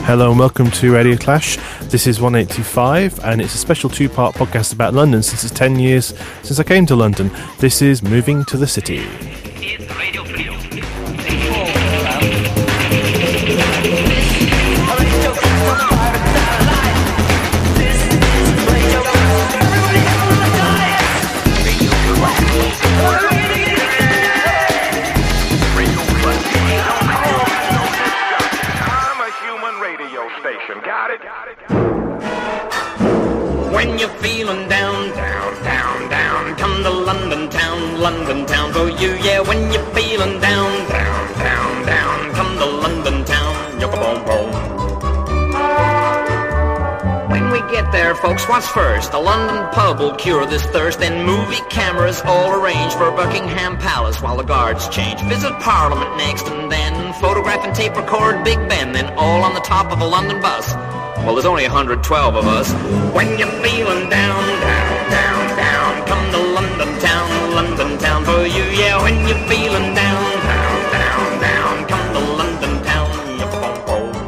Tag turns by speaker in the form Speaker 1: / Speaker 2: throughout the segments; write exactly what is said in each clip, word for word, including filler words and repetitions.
Speaker 1: Hello and welcome to Radio Clash. This is one eighty-five and it's a special two-part podcast about London since it's ten years since I came to London. This is Moving to the City.
Speaker 2: It's Radio Freedom.
Speaker 3: When you're feeling down, down, down, down, come to London town, London town for you, yeah. When you're feeling down, down, down, down, come to London town, yucca boom boom. When we get there, folks, what's first? A London pub will cure this thirst, then movie cameras all arranged for Buckingham Palace while the guards change. Visit Parliament next, and then photograph and tape record Big Ben, then all on the top of a London bus. Well, there's only one hundred twelve of us. When you're feeling down, down, down, down, come to London town, London town for you, yeah. When you're feeling down, down, down, down, come to London town, yucca boom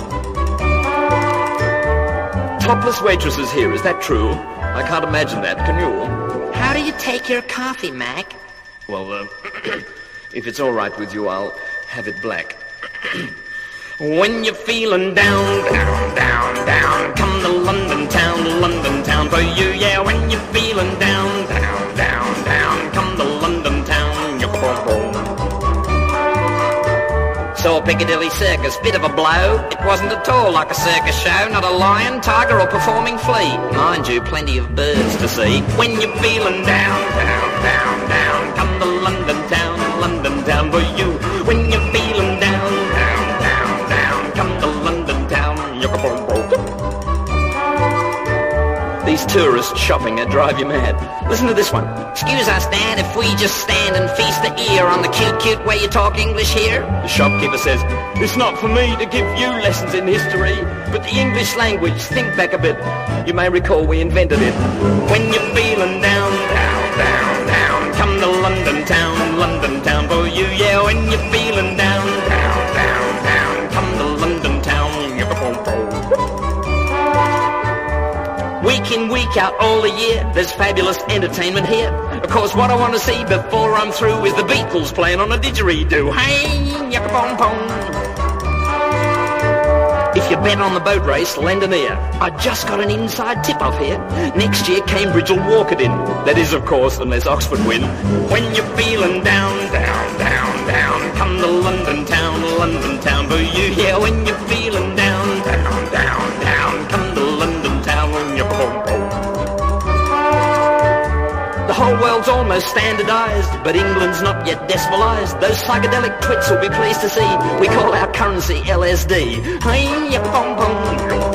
Speaker 3: boom. Topless waitresses here, is that true? I can't imagine that, can you? How do you take your coffee, Mac? Well, uh, if it's all right with you, I'll have it black. When you're feeling down, down, down, down, come to London town, London town for you, yeah. When you're feeling down, down, down, down, come to London town, yucca boom boom. Saw Piccadilly Circus, bit of a blow. It wasn't at all like a circus show, not a lion, tiger or performing flea. Mind you, plenty of birds to see. When you're feeling down, down, down, down, come to London town, London town for you. When you're feeling down, down, down, down, come to London town, yucca boom boom. These tourists shopping drive you mad. Listen to this one. Excuse us, Dad, if we just stand and feast the ear on the cute, cute way you talk English here. The shopkeeper says, it's not for me to give you lessons in history, but the English language, think back a bit. You may recall we invented it. When you're feeling down, down, down, down, come to London town, London town for you, yeah. When you're feeling down, down, down, down, come to London town, yucca boom boom. Week in, week out, all the year, there's fabulous entertainment here. Of course, what I want to see before I'm through is the Beatles playing on a didgeridoo. Hey, yucca boom boom. If you bet on the boat race, lend an ear. I just got an inside tip-off here. Next year, Cambridge will walk it in. That is, of course, unless Oxford win. When you're feeling down, down, down, down, come to London town, London town for you. Yeah, when you're feeling down, down, down, down, come to London town, yucca boom boom. The whole world's almost standardized, but England's not yet decimalized. Those psychedelic twits will be pleased to see we call our currency L S D. Hey, yucca boom boom.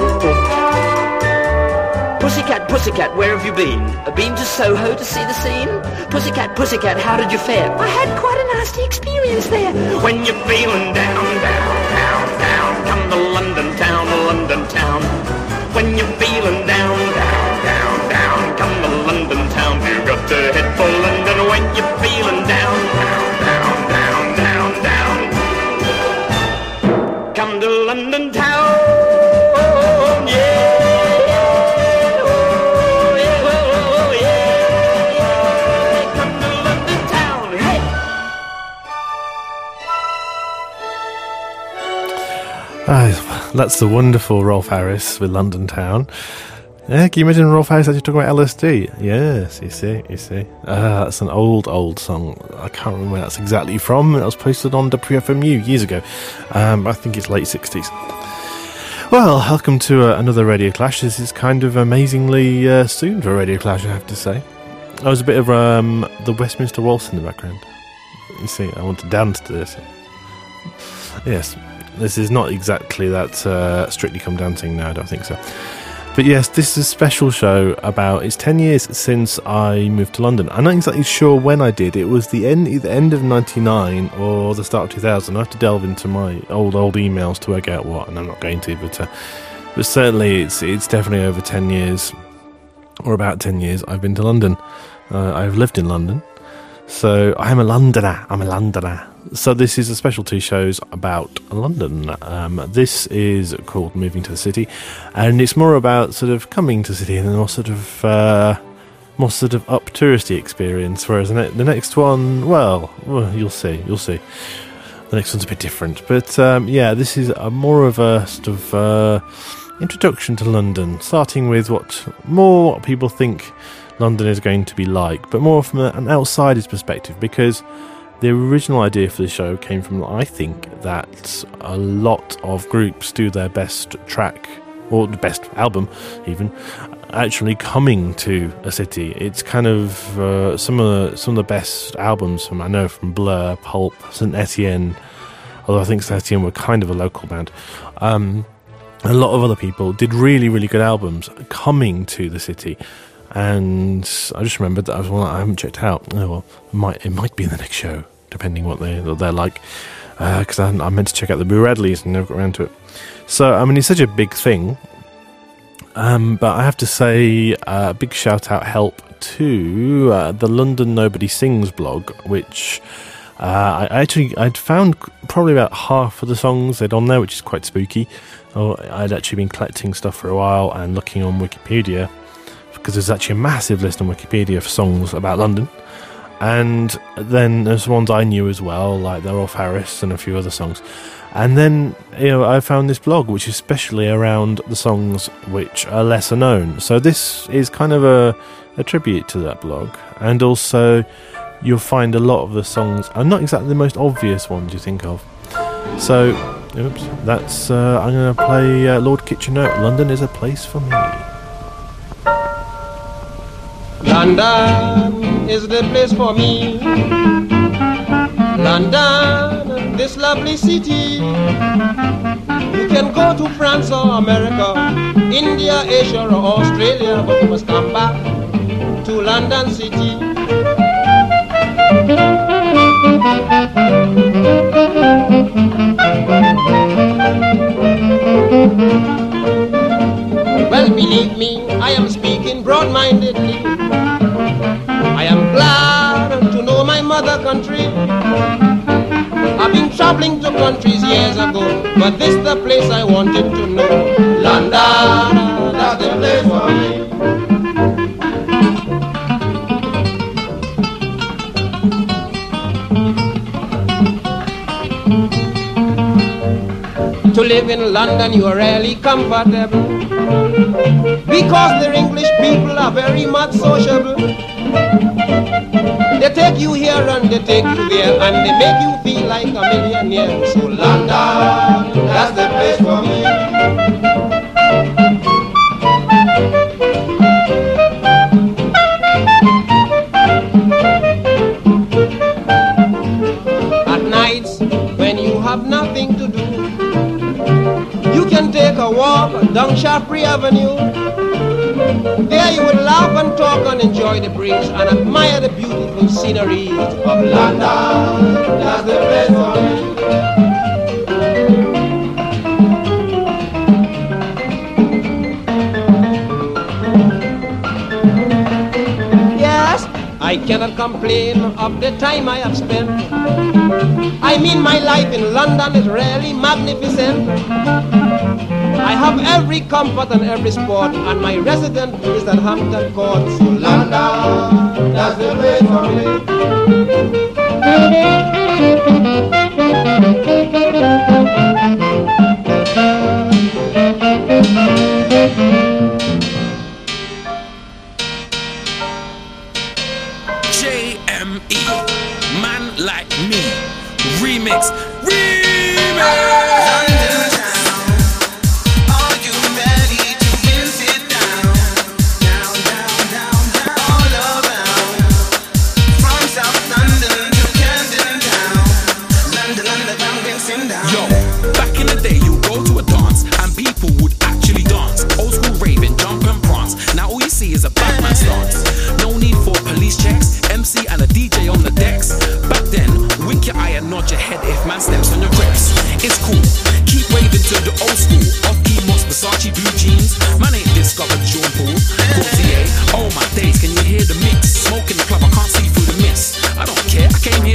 Speaker 3: Pussycat, pussycat, where have you been? Been to Soho to see the scene? Pussycat, pussycat, how did you fare? I had quite a nasty experience there. When you're feeling down, down, down, down, come to London town, London town. When you're feeling down, down, down, down, come to London town. You got to head for London when you're feeling down, down, down, down, down, down. Come to London town, yeah. Oh, yeah, oh, yeah. Come to London town, hey.
Speaker 1: Ah, that's the wonderful Rolf Harris with London Town. Yeah, can you imagine Rolf Harris actually talking about L S D? Yes, you see, you see. Ah, that's an old, old song. I can't remember where that's exactly from. It was posted on W F M U years ago. Um, I think it's late sixties. Well, welcome to uh, another Radio Clash. This is kind of amazingly uh, soon for a Radio Clash, I have to say. I was a bit of um, the Westminster Waltz in the background. You see, I want to dance to this. Yes, this is not exactly that uh, Strictly Come Dancing, no, I don't think so. But yes, this is a special show about, it's ten years since I moved to London. I'm not exactly sure when I did. It was the end, either end of ninety-nine or the start of two thousand. I have to delve into my old, old emails to work out what, and I'm not going to, but uh, but certainly it's it's definitely over ten years, or about ten years, I've been to London. Uh, I've lived in London. So I'm a Londoner. I'm a Londoner. So this is a special two shows about London. Um, this is called Moving to the City, and it's more about sort of coming to the city and a more sort of uh, more sort of up touristy experience. Whereas the, ne- the next one, well, well, you'll see, you'll see. The next one's a bit different, but um, yeah, this is a more of a sort of uh, introduction to London, starting with what more people think London is going to be like, but more from a, an outsider's perspective, because the original idea for the show came from, I think, that a lot of groups do their best track, or the best album even, actually coming to a city. It's kind of uh, some of the, some of the best albums from, I know, from Blur, Pulp, Saint Etienne, although I think Saint Etienne were kind of a local band. Um, a lot of other people did really, really good albums coming to the city. And I just remembered that I was one that I haven't checked out. Oh, well, it might, it might be in the next show, depending what, they, what they're like. Because uh, I, I meant to check out the Boo Radleys and never got around to it. So, I mean, it's such a big thing. Um, but I have to say a uh, big shout out help to uh, the London Nobody Sings blog, which uh, I actually I'd found probably about half of the songs they'd on there, which is quite spooky. Oh, I'd actually been collecting stuff for a while and looking on Wikipedia, because there's actually a massive list on Wikipedia for songs about London. And then there's ones I knew as well, like the Rolf Harris and a few other songs. And then, you know, I found this blog, which is especially around the songs which are lesser known. So this is kind of a, a tribute to that blog. And also, you'll find a lot of the songs are not exactly the most obvious ones you think of. So, oops, that's, uh, I'm going to play uh, Lord Kitchener, London is a Place for Me.
Speaker 4: London is the place for me. London, this lovely city. You can go to France or America, India, Asia or Australia, but you must come back to London City. Well, believe me, I am speaking broad-mindedly. I am glad to know my mother country. I've been traveling to countries years ago, but this the place I wanted to know. London, that's the place for me. To live in London you are really comfortable, because the English people are very much sociable. They take you here and they take you there, and they make you feel like a millionaire. So London, that's the place for me. At nights when you have nothing to do, you can take a walk down Shaftesbury Avenue. There you will laugh and talk and enjoy the breeze and admire the beautiful scenery of London. That's the place for me. Yes, I cannot complain of the time I have spent. I mean, my life in London is really magnificent. I have every comfort and every sport, and my residence is at Hampton Court. So London, that's the place for me.
Speaker 5: J M E, Man Like Me, Remix, Remix!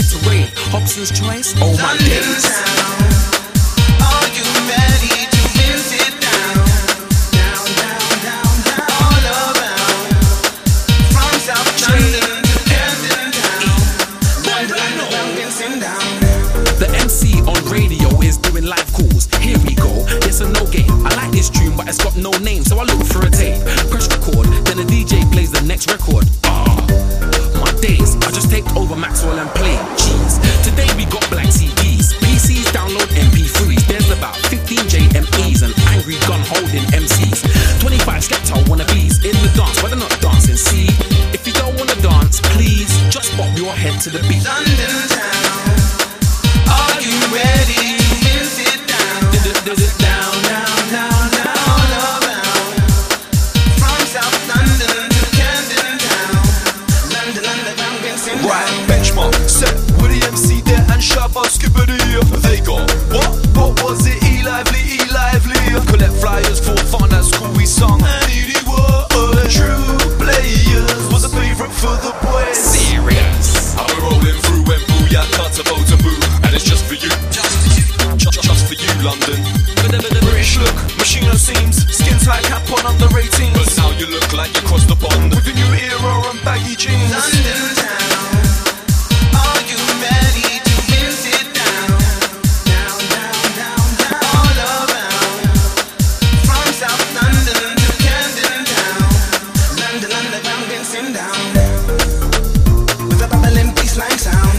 Speaker 5: to rave. Hobson's Choice, oh my days.
Speaker 6: Are you ready to visit down? Down, down, down, down, all around. From South London to Camden Town. London, London, down.
Speaker 5: The M C on radio is doing live calls. Here we go, yes or no game. I like this tune, but it's got no name, so I look for a tape. Press record, then the D J plays the next record. Ah, my days, I just take over Maxwell and play. Jeez, today we got blank C Ds, P Cs download M P threes. There's about fifteen J M Es and angry gun holding M Cs. twenty-five Skepta wannabes in the dance, but they're not dancing. See, if you don't wanna dance, please just bob your head to the beat.
Speaker 6: London town. Are you ready to visit down? Down, down, down, down, all around. From South London to Camden Town. London, London, London,
Speaker 7: right, benchmark, set with the M C there and Shabba Skibbity. They go, what? What was it? E Lively, E Lively. Collect flyers for fun at school we sung. And it was True Players was a favourite for the boys.
Speaker 5: Serious.
Speaker 7: I've been rolling through and booyah, cut a boat and boo. And it's just for you, just for you, just, just for you, London. British look, machine of seams, skin tight cap on under eighteen. But now you look like you crossed the pond with a new era and baggy jeans.
Speaker 6: London town. Are you ready to visit down? Down, down, down, down, all around. From South London to Camden Town. London, London, London, down. With a bubbling bassline sound.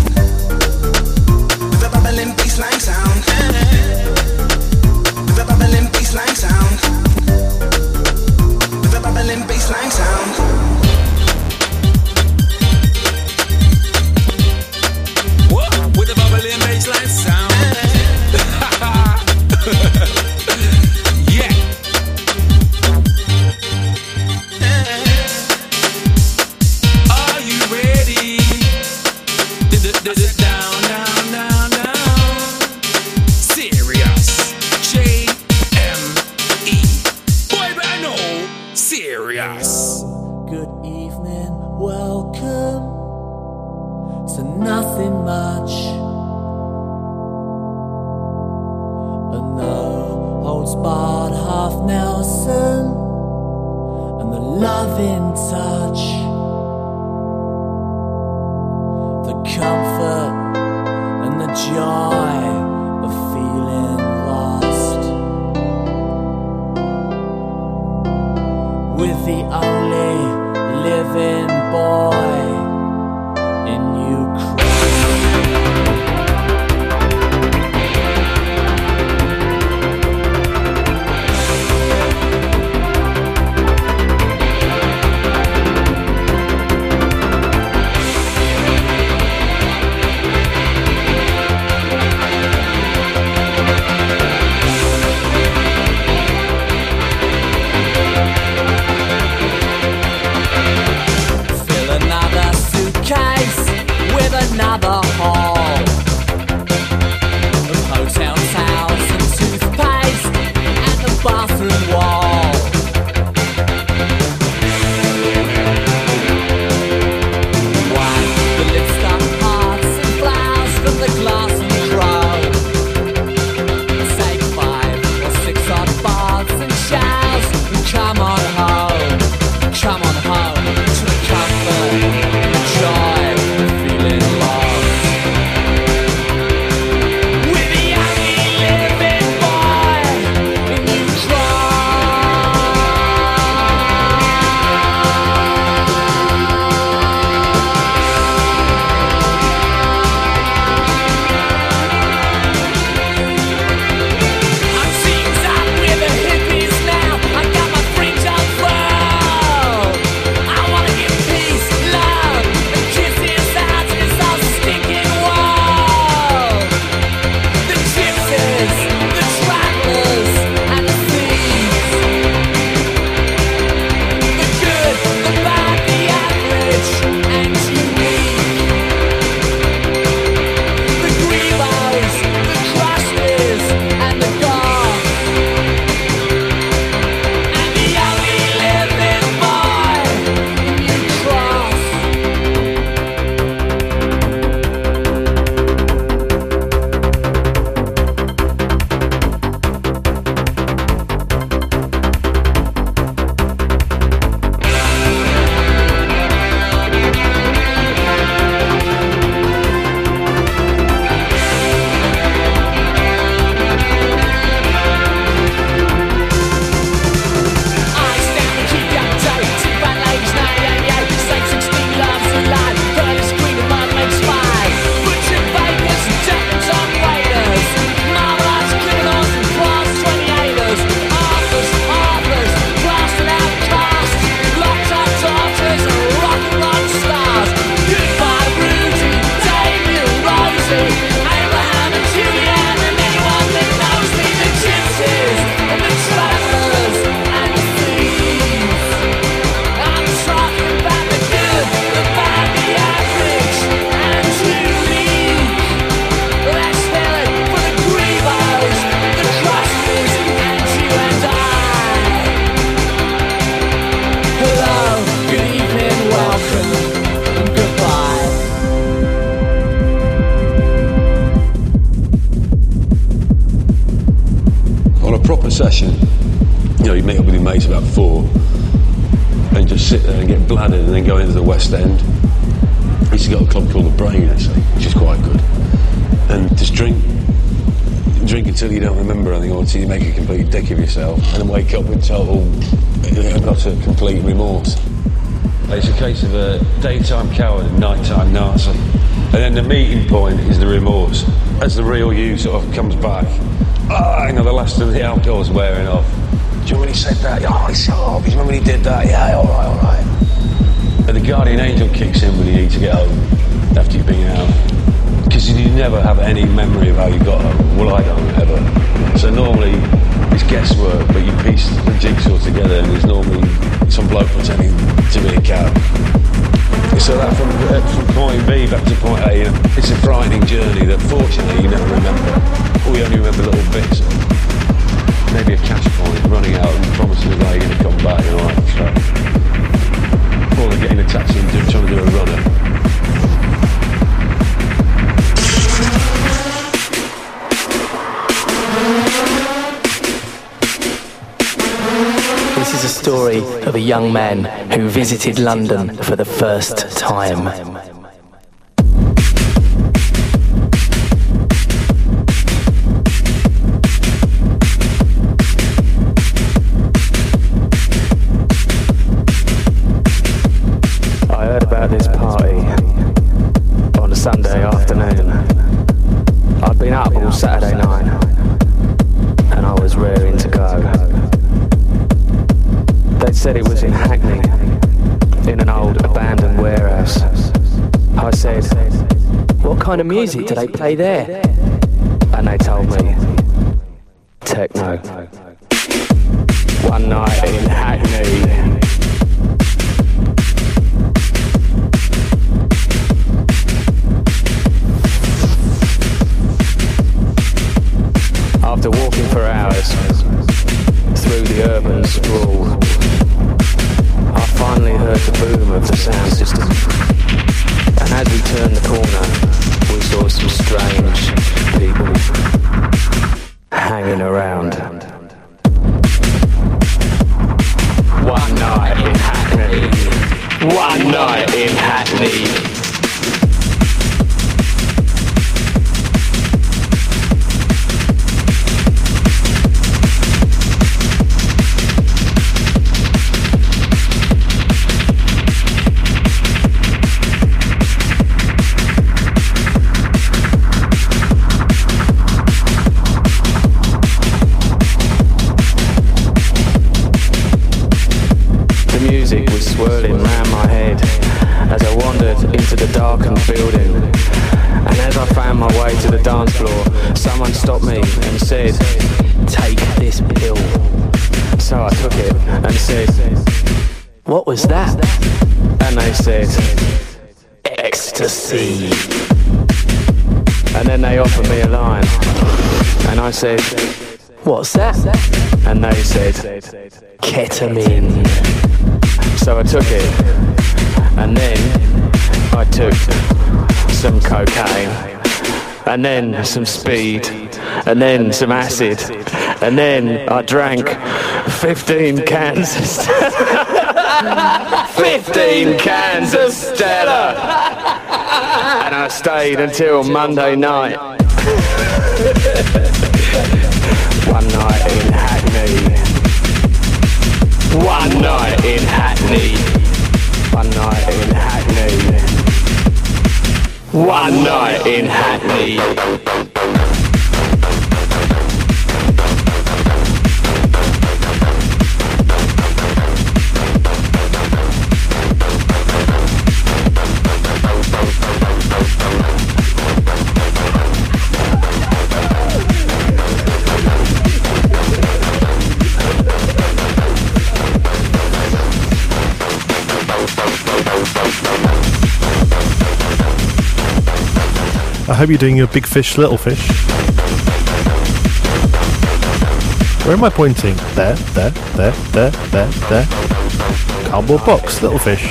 Speaker 6: With a bubbling bassline sound. With a bubbling bassline sound. With a bubbling bassline sound.
Speaker 5: What? With a bubbling bassline sound. Yeah. Are you ready? Down, down, down, down. Serious. J M E. Boy, but I know. Serious.
Speaker 8: Good evening, welcome to nothing much. A no holds barred half Nelson and the loving touch, the comfort and the joy of feeling lost, with the only living boy in Ukraine. Abraham and Julian and anyone that knows me, the gypsies and the travelers and the thieves. I'm talking about the good, the bad, the average and unique. Let's spell it for the grievos, the crusties and you and I. Hello, good evening, welcome, and goodbye.
Speaker 9: On a proper session, you know, you meet up with your mates about four and just sit there and get bladdered and then go into the West End. I used to go to a club called The Brain, actually, which is quite good. And just drink, drink until you don't remember anything or until you make a complete dick of yourself and then wake up with total, not a complete remorse. It's a case of a daytime coward and nighttime Nazi. And then the meeting point is the remorse. As the real you sort of comes back, ah, you know, the last of the outdoors wearing off. Do you remember when he said that? Oh, he's off. Do you remember when he did that? Yeah, all right, all right. And the guardian angel kicks in when you need to get home after you've been out. Because you never have any memory of how you got home. Well, I don't, ever. So normally it's guesswork, but you piece the jigsaw together and there's normally some bloke pretending to be a cab. So that from, uh, from point B back to point A, you know, it's a frightening journey that fortunately you never remember. Or you only remember little bits of maybe a cash point running out and promising the guy you're going to come back, you know, like that. Or they're getting a taxi and do, trying to do a runner.
Speaker 10: This is a story of a young man who visited London for the first time. I heard about this party on a Sunday afternoon. I'd been up all Saturday night and I was raring to go. They said it was in Hackney, in an old abandoned warehouse. I said, what kind of music do they play there? And they told me, techno. One night in Hackney. After walking for hours through the urban sprawl, I finally heard the boom of the sound system. And as we turned the corner, we saw some strange people hanging around. One night in Hackney. One night in Hackney. Music was swirling round my head as I wandered into the darkened building. And as I found my way to the dance floor, someone stopped me and said, take this pill. So I took it and said, what was that? And they said, ecstasy. And then they offered me a line and I said, what's that? And they said, ketamine. So I took it, and then I took some cocaine, and then some speed, and then some acid, and then I drank fifteen cans of Stella. fifteen cans of Stella! And I stayed until Monday night. One night in Hackney. One night in Hackney. One night in Hackney. One night in Hackney.
Speaker 1: hope you're doing your big fish, little fish. Where am I pointing? There, there, there, there, there, there. Cardboard box, little fish.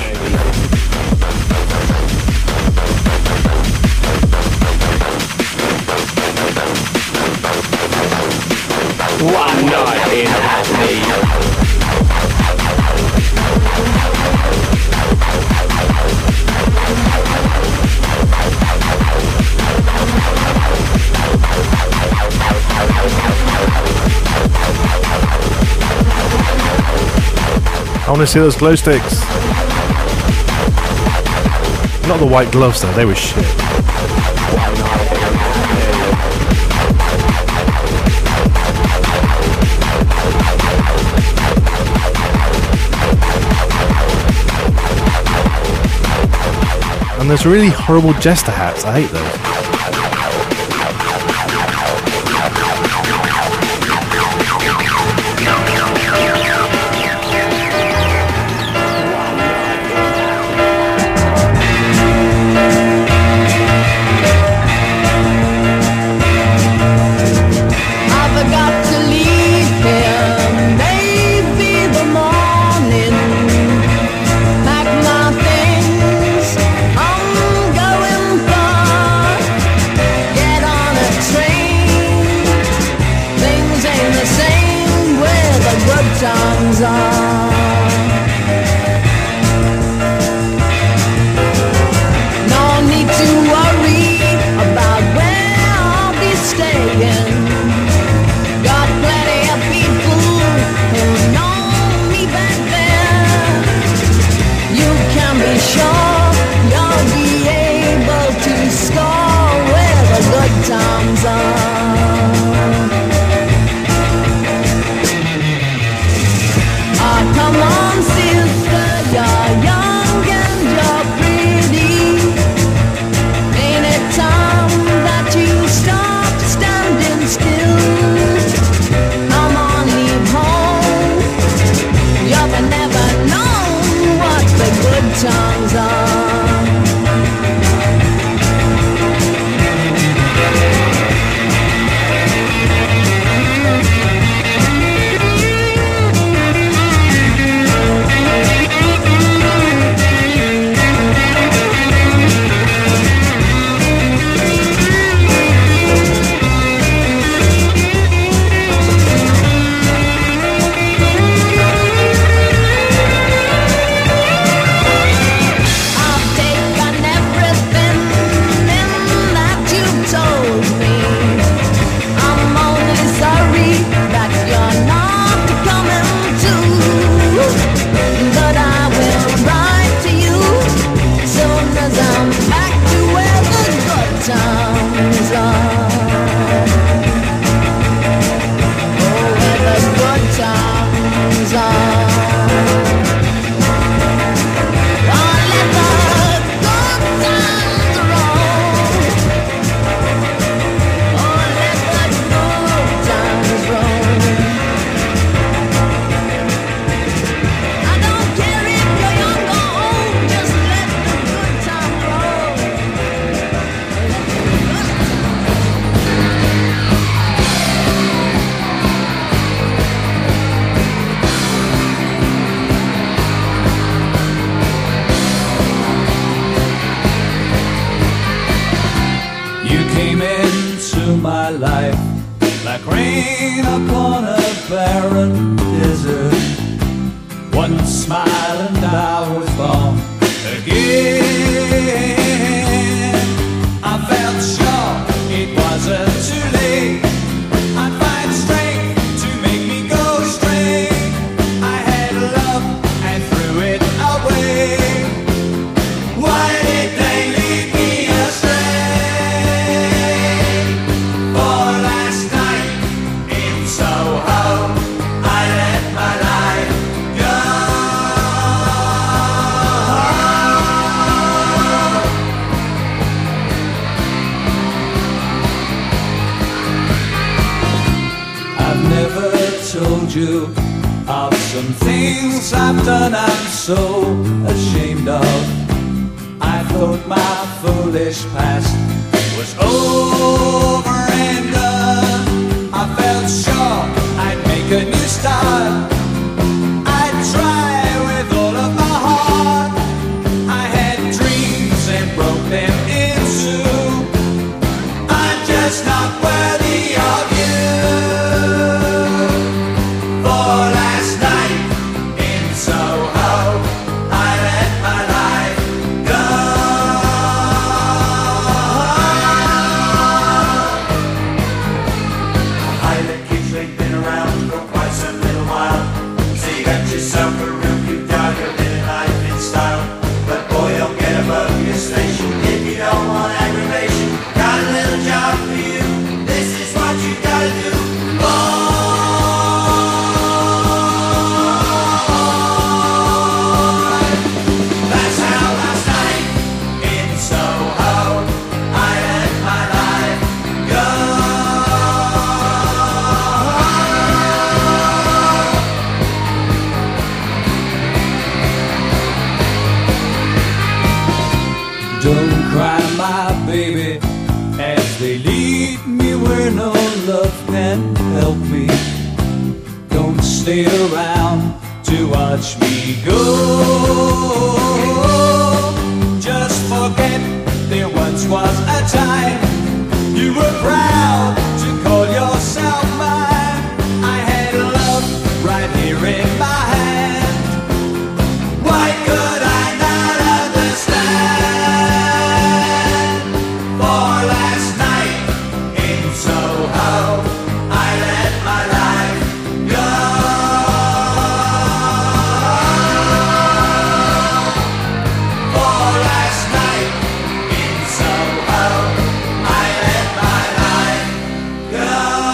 Speaker 10: One night in Hackney.
Speaker 1: I want to see those glow sticks. Not the white gloves though, they were shit. And there's really horrible jester hats, I hate those.
Speaker 8: Times are. No need to worry about where I'll be staying. Got plenty of people who know me back there. You can be sure you'll be able to score where the good times are. Come on, sister, you're young and you're pretty. Ain't it time that you stop standing still? Come on, leave home. You've never known what the good times are.
Speaker 11: ashamed of. I thought my foolish past was over and done. I felt sure I'd make a new start. I'd try with all of my heart. I had dreams and broke them in two. I'm just not worthy of you. For last night in Soho, I let my life go. Highland Kingsway, been around for quite some little while. So you got yourself a room, you dug a little life in style. But boy, you'll get above your station if you don't want aggravation. Got a little job for you, this is what you gotta do. That's how last night in Soho I let my life go. Don't cry, my baby, as they lead me where no love can help me. Don't stay around to watch me go. Just forget there once was a time you were proud to call yourself mine. I had love right here in my hand. Why could I not understand? For last night in Soho, I let my life go. For last night in Soho, I let my life go.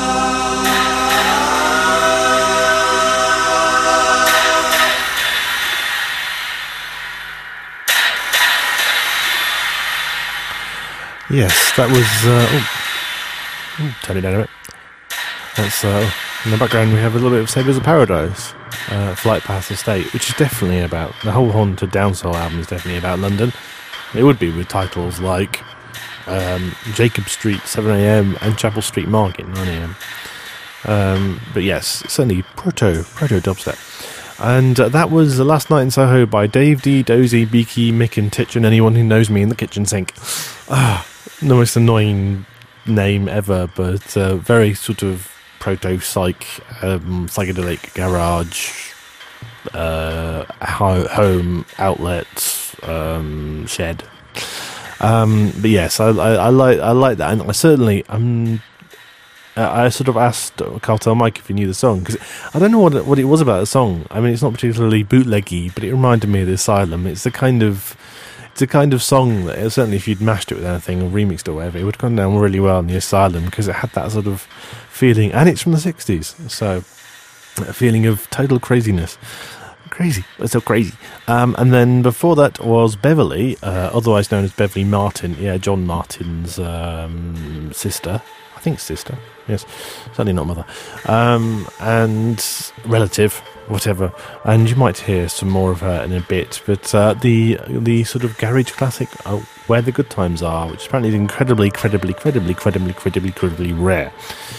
Speaker 1: Yes, that was. Uh, oh, oh, turn it down a bit. That's uh, in the background. We have a little bit of Sabres of Paradise, uh, Flight Past the State, which is definitely about the whole Haunted Downsoul album. Is definitely about London. It would be with titles like um, Jacob Street, seven a.m. and Chapel Street Market, nine a.m. Um, but yes, certainly proto proto dubstep. And uh, that was uh, Last Night in Soho by Dave D, Dozy, Beaky, Mick and Titch, and anyone who knows me in the kitchen sink. Ah, the most annoying name ever, but uh, very sort of proto-psych, um, psychedelic garage, uh, ho- home outlet, um, shed. Um, but yes, I, I, I like I like that, and I certainly um, I sort of asked Cartel Mike if he knew the song, because I don't know what it, what it was about the song. I mean, it's not particularly bootleggy, but it reminded me of the Asylum. It's the kind of it's a kind of song that certainly if you'd mashed it with anything or remixed or whatever, it would have gone down really well in the Asylum, because it had that sort of feeling, and it's from the sixties, so a feeling of total craziness. Crazy, it's so crazy. Um, and then before that was Beverly, uh, otherwise known as Beverly Martin. Yeah, John Martin's um, sister, I think sister. Yes, certainly not mother, um, and relative, whatever. And you might hear some more of her in a bit. But uh, the the sort of garage classic, oh, Where the Good Times Are, which apparently is incredibly, incredibly, incredibly, incredibly, incredibly, incredibly rare.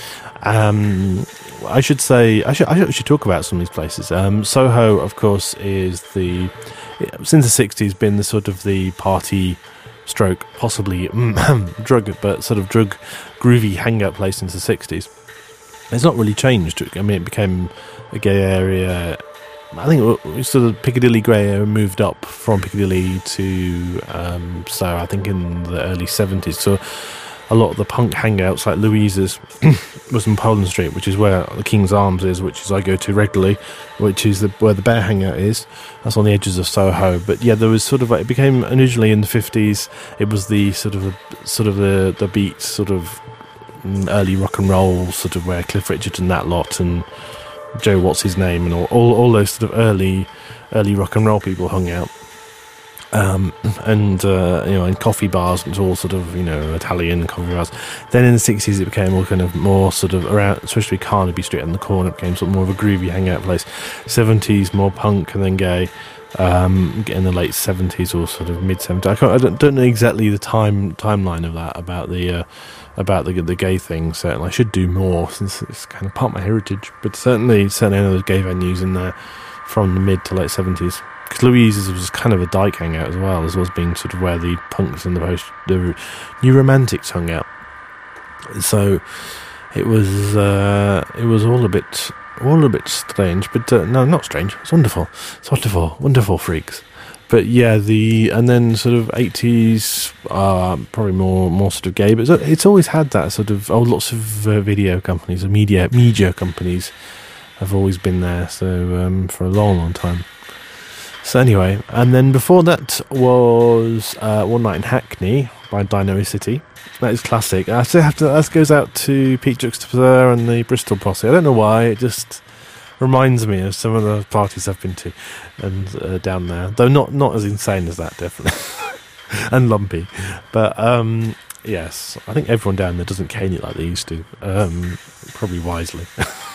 Speaker 1: Um, I should say I should I should talk about some of these places. Um, Soho, of course, is the since the sixties been the sort of the party stroke, possibly drug, but sort of drug groovy hangout place since the sixties. It's not really changed. I mean, it became a gay area. I think it was sort of Piccadilly grey area moved up from Piccadilly to um, so I think in the early seventies. So a lot of the punk hangouts like Louisa's was in Poland Street, which is where the King's Arms is, which is I go to regularly, which is the, where the Bear Hangout is. That's on the edges of Soho. But yeah, there was sort of like, it became originally in the fifties. It was the sort of sort of the the beat sort of early rock and roll sort of where Cliff Richard and that lot and Joe What's His Name and all all, all those sort of early early rock and roll people hung out. Um, and uh, you know, in coffee bars, it's all sort of, you know, Italian coffee bars. Then in the sixties, it became all kind of more sort of around, especially Carnaby Street on the corner, it became sort of more of a groovy hangout place. Seventies, more punk and then gay. um, in the late seventies or sort of mid seventies. I, can't, I don't, don't know exactly the time timeline of that about the uh, about the the gay thing. Certainly, I should do more since it's kind of part of my heritage. But certainly, certainly, I know there's gay venues in there from the mid to late seventies. Because Louise's was kind of a dyke hangout as well, as well as being sort of where the punks and the post the new romantics hung out. So it was uh, it was all a bit. all a bit strange, but uh, no, not strange. It's wonderful. It's wonderful, wonderful freaks. But yeah, the and then sort of eighties, uh, probably more more sort of gay. But it's, it's always had that sort of. Oh, lots of uh, video companies, or media media companies, have always been there. So um, for a long, long time. So anyway, and then before that was uh, One Night in Hackney by Dynamo City. That is classic. I still have to. That goes out to Pete Juxtaposer and the Bristol Posse. I don't know why. It just reminds me of some of the parties I've been to and uh, down there. Though not not as insane as that, definitely, and lumpy. But um, yes, I think everyone down there doesn't cane it like they used to. Um, probably wisely.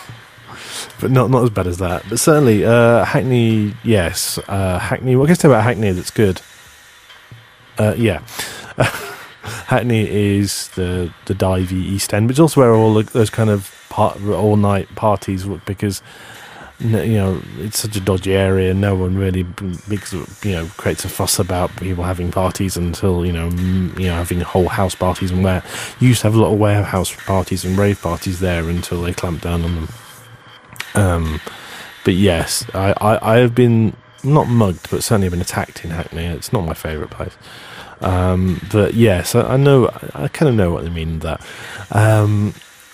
Speaker 1: But not not as bad as that. But certainly, uh, Hackney, yes. Uh, Hackney, what can I say about Hackney that's good? Uh, yeah. Hackney is the, the divey East End, but it's also where all the, those kind of part, all-night parties, because, you know, it's such a dodgy area, no one really makes, you know, creates a fuss about people having parties until, you know, you know, having whole house parties, and where you used to have a lot of warehouse parties and rave parties there until they clamped down on them. Um, but yes, I, I, I have been not mugged, but certainly been attacked in Hackney. It's not my favourite place. Um, but yes, I, I know, I kind of know what they mean with that. Um,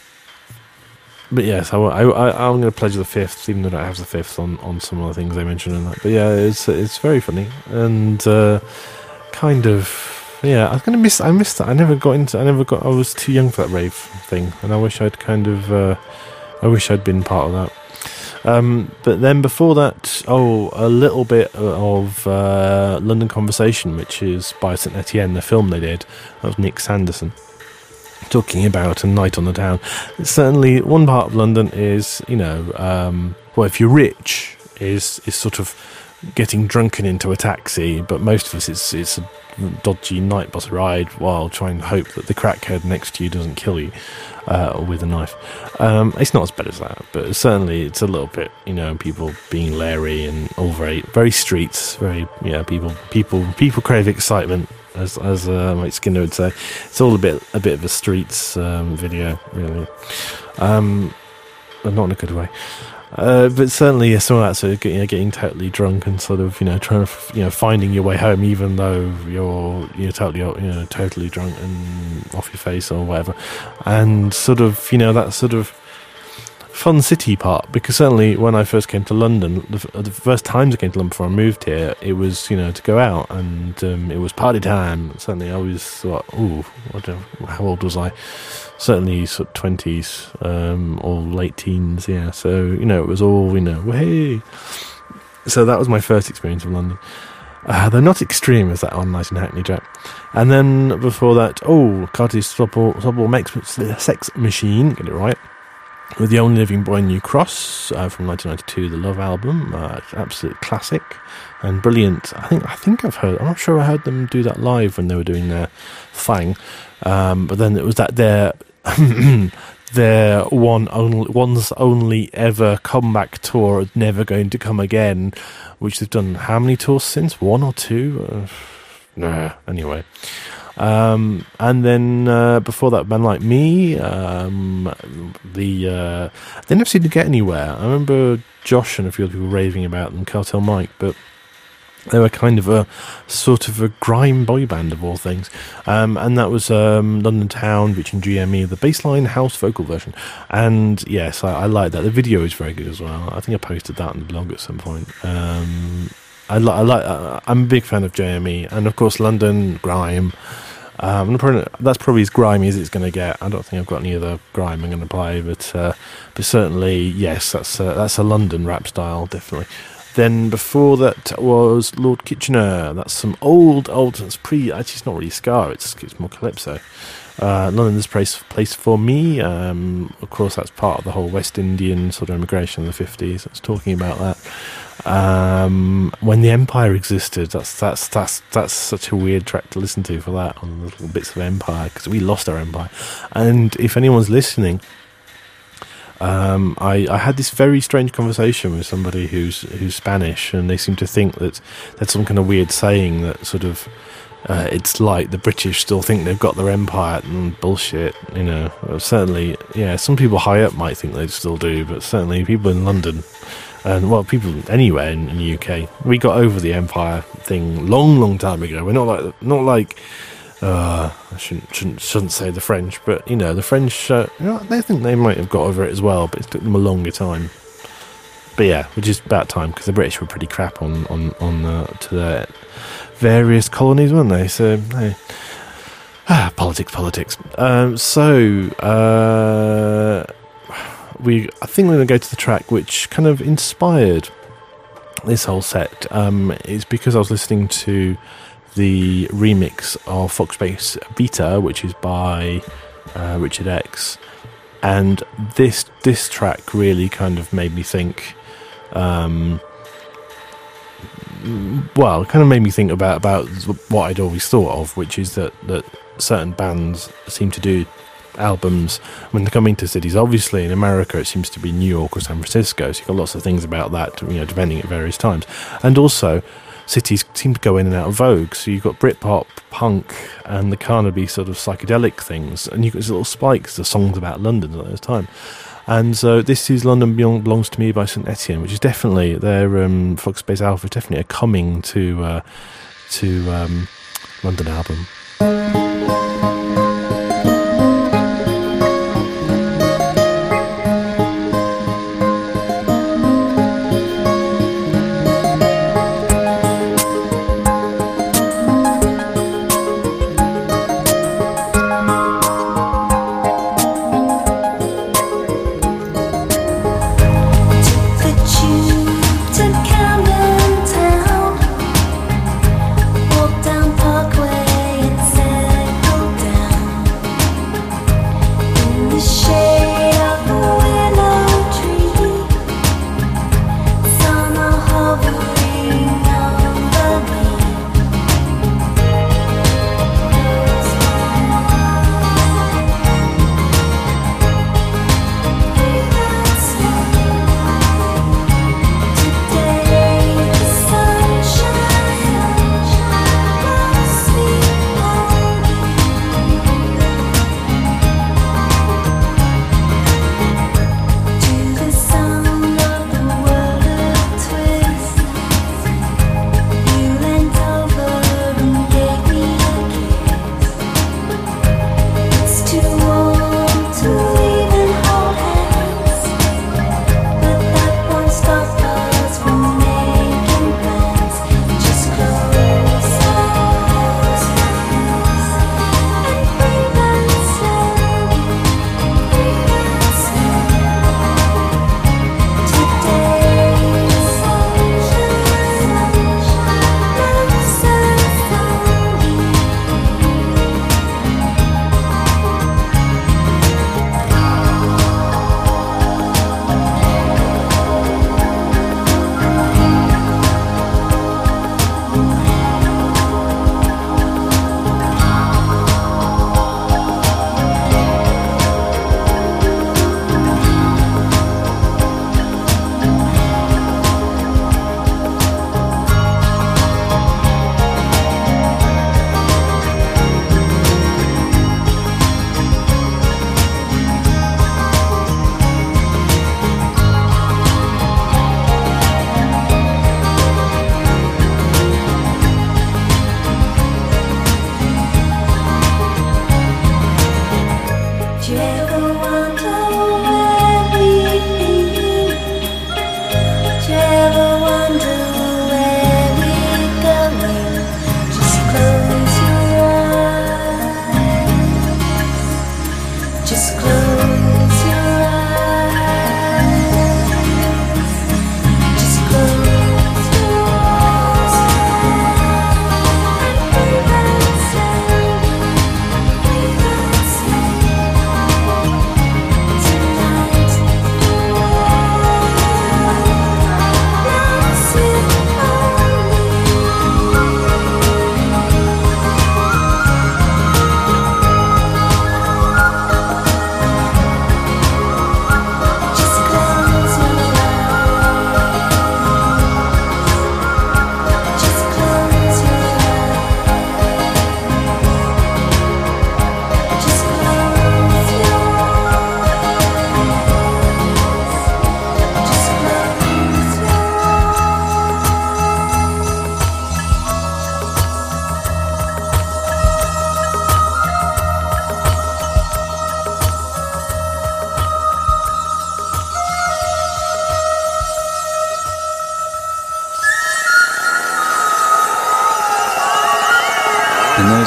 Speaker 1: but yes, I, I, I, I'm going to pledge the fifth, even though I don't have the fifth on, on some of the things they mentioned in that. But yeah, it's it's very funny and uh, kind of, yeah. I was going to miss. I missed that. I never got into. I never got. I was too young for that rave thing, and I wish I'd kind of. Uh, I wish I'd been part of that. Um, but then before that, oh, a little bit of uh, London Conversation, which is by Saint Etienne, the film they did. That was Nick Sanderson talking about a night on the town. Certainly, one part of London is, you know, um, well, if you're rich, is is sort of getting drunken into a taxi. But most of us, it's it's a dodgy night bus ride while trying to hope that the crackhead next to you doesn't kill you. Uh, with a knife. Um, it's not as bad as that, but certainly it's a little bit, you know, people being leery and all very, very streets, very, you know, people, people, people crave excitement, as as uh, Mike Skinner would say. It's all a bit, a bit of a streets um, video, really, um, but not in a good way. Uh, but certainly, yeah, some of that sort of getting, you know, getting totally drunk and sort of, you know, trying to, you know, finding your way home, even though you're you're totally, you know, totally drunk and off your face or whatever, and sort of, you know, that sort of fun city part. Because certainly, when I first came to London, the, the first times I came to London before I moved here, it was, you know, to go out and um, it was party time. Certainly, I was thought, ooh, I don't know, how old was I? Certainly sort of twenties um, or late teens, yeah. So, you know, it was all, you know, hey. So that was my first experience of London. Uh, they're not extreme as that on Night in Hackney, Jack. And then before that, oh, Carty's Subway Sex Machine, get it right, with The Only Living Boy in New Cross uh, from nineteen ninety-two, the Love album, uh, absolute classic and brilliant. I think I think I've heard. I'm not sure I heard them do that live when they were doing their thing, um, but then it was that their their one only one's only ever comeback tour, Never Going to Come Again, which they've done how many tours since? One or two? Uh, nah. Anyway. Um, and then uh, before that, Man Like Me, um, the uh, they never seemed to get anywhere. I remember Josh and a few other people raving about them, Cartel Mike, but they were kind of a sort of a grime boy band of all things. Um, and that was um, London Town featuring G M E, the bassline house vocal version. And yes, I, I like that. The video is very good as well. I think I posted that on the blog at some point. Um, I, li- I like. Uh, I'm a big fan of J M E, and of course London grime. Um, that's probably as grimy as it's going to get. I don't think I've got any other grime I'm going to play, but uh, but certainly yes, that's uh, that's a London rap style, definitely. Then before that was Lord Kitchener. That's some old old. It's pre. Actually, it's not really ska. It's it's more calypso. Uh, London's place place for me. Um, of course, that's part of the whole West Indian sort of immigration in the fifties. I was talking about that. Um, when the Empire existed, that's that's that's that's such a weird track to listen to for that on the little bits of Empire, because we lost our Empire. And if anyone's listening, um, I, I had this very strange conversation with somebody who's who's Spanish, and they seem to think that that's some kind of weird saying that sort of uh, it's like the British still think they've got their empire, and bullshit, you know. Well, certainly, yeah, some people high up might think they still do, but certainly people in London, and well, people anywhere in, in the U K, we got over the empire thing long, long time ago. We're not like not like uh, I shouldn't, shouldn't shouldn't say the French, but you know, the French, uh, you know, they think they might have got over it as well, but it took them a longer time. But yeah, which is about time, because the British were pretty crap on on on uh, to their various colonies, weren't they? So hey. ah, politics, politics. Um, so uh, we, I think we're going to go to the track which kind of inspired this whole set. Um, it's because I was listening to the remix of Foxbase Beta, which is by uh, Richard X, and this this track really kind of made me think. Um, well, it kind of made me think about, about what I'd always thought of, which is that, that certain bands seem to do albums when they come into cities. Obviously, in America, it seems to be New York or San Francisco, so you've got lots of things about that, you know, depending at various times. And also, cities seem to go in and out of vogue, so you've got Britpop, punk, and the Carnaby sort of psychedelic things, and you've got these little spikes, the songs about London at those time. And so this is London Belongs to Me by Saint Etienne, which is definitely their um, Foxbase Alpha, definitely a coming to uh, to um, London album.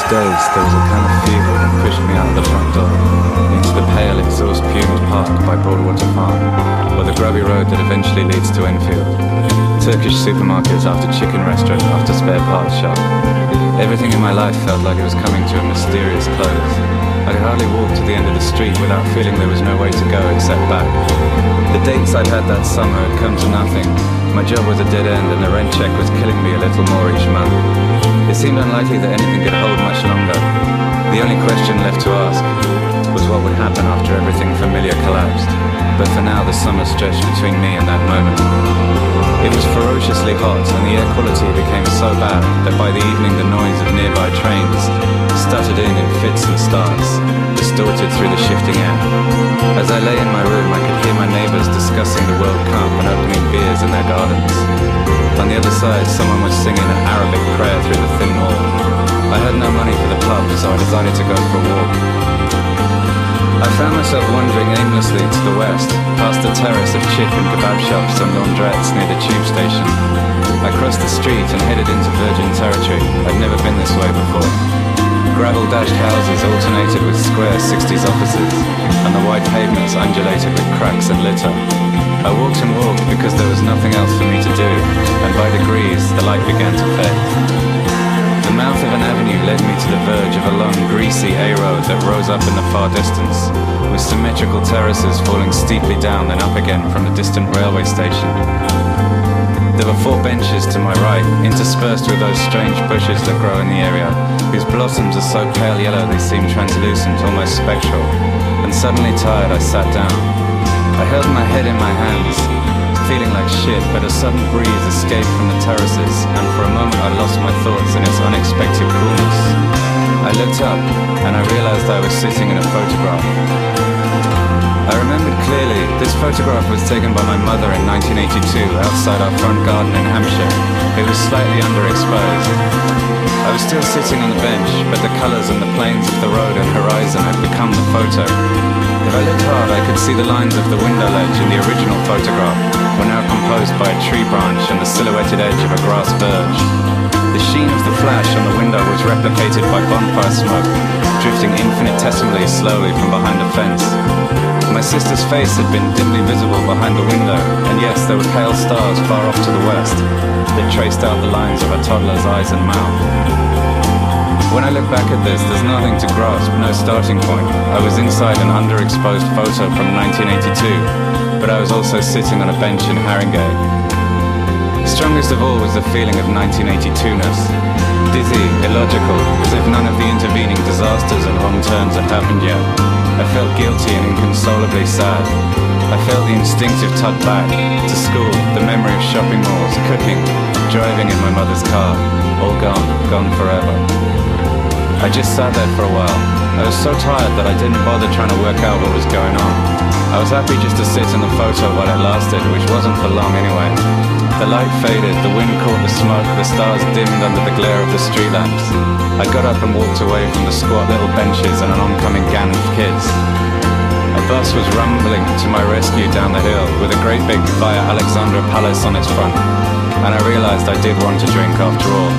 Speaker 12: days, there was a kind of fever that pushed me out of the front door, into the pale exhaust fumed park by Broadwater Farm, or the grubby road that eventually leads to Enfield. Turkish supermarkets after chicken restaurant after spare parts shop. Everything in my life felt like it was coming to a mysterious close. I could hardly walk to the end of the street without feeling there was no way to go except back. The dates I'd had that summer had come to nothing. My job was a dead end and the rent check was killing me a little more each month. It seemed unlikely that anything could hold much longer. The only question left to ask was what would happen after everything familiar collapsed. But for now the summer stretched between me and that moment. It was ferociously hot and the air quality became so bad that by the evening the noise of nearby trains stuttered in in fits and starts, distorted through the shifting air. As I lay in my room I could hear my neighbours discussing the World Cup and opening beers in their gardens. On the other side someone was singing an Arabic prayer through the thin wall. I had no money for the pub so I decided to go for a walk. I found myself wandering aimlessly to the west, past the terrace of chip and kebab shops and laundrettes near the tube station. I crossed the street and headed into virgin territory. I'd never been this way before. Gravel-dashed houses alternated with square sixties offices, and the white pavements undulated with cracks and litter. I walked and walked because there was nothing else for me to do, and by degrees the light began to fade. The mouth of an avenue led me to the verge of a long, greasy A-road that rose up in the far distance, with symmetrical terraces falling steeply down and up again from a distant railway station. There were four benches to my right, interspersed with those strange bushes that grow in the area, whose blossoms are so pale yellow they seem translucent, almost spectral. And suddenly tired, I sat down. I held my head in my hands, feeling like shit, but a sudden breeze escaped from the terraces, and for a moment I lost my thoughts in its unexpected coolness. I looked up, and I realized I was sitting in a photograph. I remembered clearly, this photograph was taken by my mother in nineteen eighty-two, outside our front garden in Hampshire. It was slightly underexposed. I was still sitting on the bench, but the colours and the planes of the road and horizon had become the photo. If I looked hard, I could see the lines of the window ledge in the original photograph were now composed by a tree branch and the silhouetted edge of a grass verge. The sheen of the flash on the window was replicated by bonfire smoke, drifting infinitesimally slowly from behind a fence. My sister's face had been dimly visible behind the window, and yes, there were pale stars far off to the west that traced out the lines of a toddler's eyes and mouth. When I look back at this, there's nothing to grasp, no starting point. I was inside an underexposed photo from nineteen eighty-two, but I was also sitting on a bench in Haringey. Strongest of all was the feeling of nineteen eighty-two-ness. Dizzy, illogical, as if none of the intervening disasters and wrong turns had happened yet. I felt guilty and inconsolably sad. I felt the instinctive tug back to school, the memory of shopping malls, cooking, driving in my mother's car. All gone, gone forever. I just sat there for a while. I was so tired that I didn't bother trying to work out what was going on. I was happy just to sit in the photo while it lasted, which wasn't for long anyway. The light faded, the wind caught the smoke, the stars dimmed under the glare of the street lamps. I got up and walked away from the squat little benches and an oncoming gang of kids. A bus was rumbling to my rescue down the hill, with a great big Via Alexandra Palace on its front, and I realised I did want to drink after all.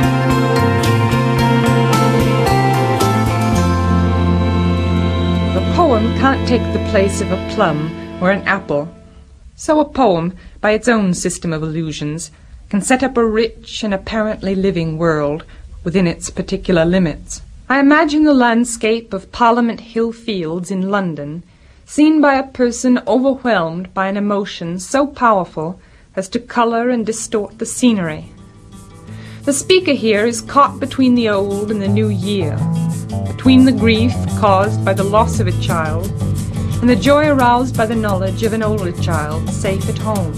Speaker 13: A poem can't take the place of a plum or an apple. So a poem, by its own system of illusions, can set up a rich and apparently living world within its particular limits. I imagine the landscape of Parliament Hill Fields in London, seen by a person overwhelmed by an emotion so powerful as to colour and distort the scenery. The speaker here is caught between the old and the new year, between the grief caused by the loss of a child and the joy aroused by the knowledge of an older child safe at home.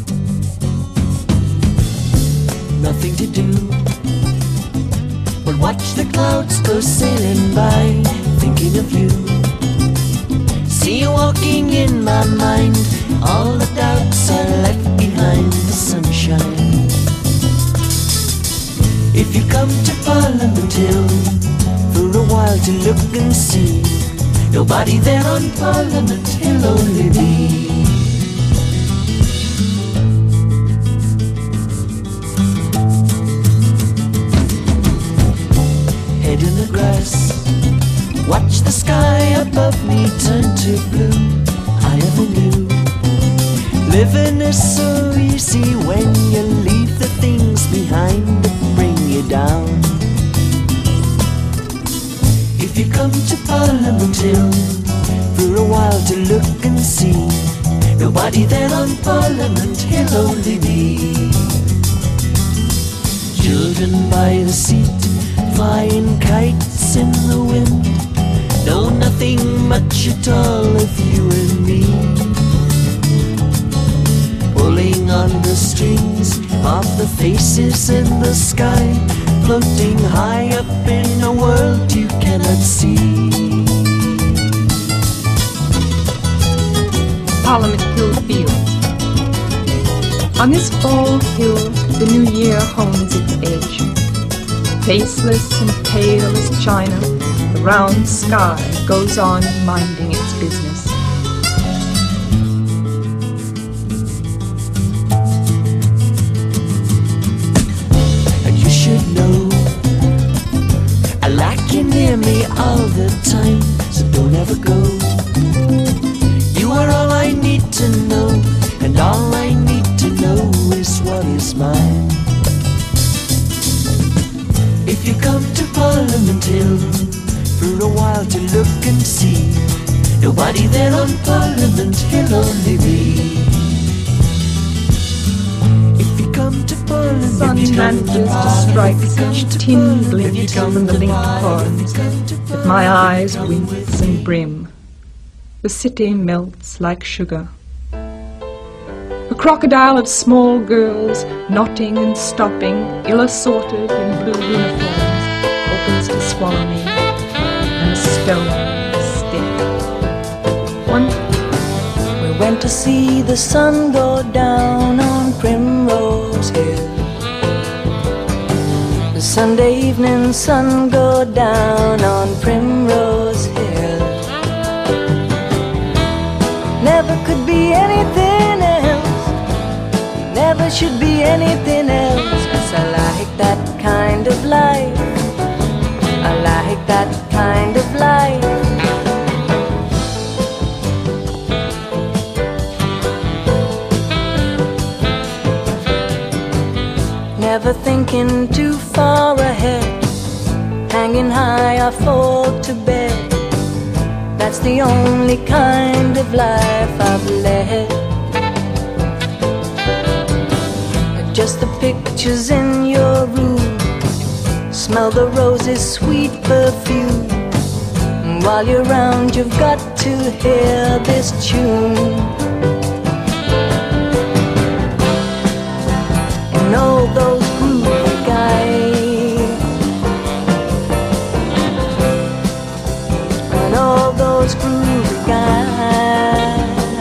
Speaker 11: Nothing to do but watch the clouds go sailing by, thinking of you. See you walking in my mind, all the doubts are left behind the sunshine. If you come to Parliament Hill for a while to look and see, nobody there on Parliament Hill, only me. Head in a
Speaker 14: above me turned to blue. I never knew. Living is so easy when you leave the things behind that bring you down. If you come to Parliament Hill for a while to look and see, nobody there on Parliament Hill, only me. Children by the seat, flying kites in the wind, know nothing much at all of you and me. Pulling on the strings of the faces in the sky, floating high up in a world you cannot see.
Speaker 13: Parliament Hill Field. On this bald hill, the new year hones its edge. Faceless and pale as china, the round sky goes on minding its business.
Speaker 14: And you should know, I like you near me all the time, so don't ever go. You are all I need to know, and all I need to know is what is mine. If you come to Parliament Hill for a while to look and see, nobody there on Parliament Hill, only me. If you come to Parliament,
Speaker 13: Sun manages to strike such tin glint from the linked cords that my eyes wince and brim. The city melts like sugar. A crocodile of small girls, knotting and stopping, ill-assorted in blue uniforms, opens to swallow me, and a stone stick. One.
Speaker 14: We went to see the sun go down on Primrose Hill. The Sunday evening sun go down on Primrose Hill. Never could be anything else, never should be anything else, 'cause I like that kind of life, I like that kind of life. Never thinking too far ahead, hanging high I fall to bed. That's the only kind of life I've led. Just the pictures in your room, smell the roses' sweet perfume. And while you're around, you've got to hear this tune. And all those groovy guys, and all those groovy guys.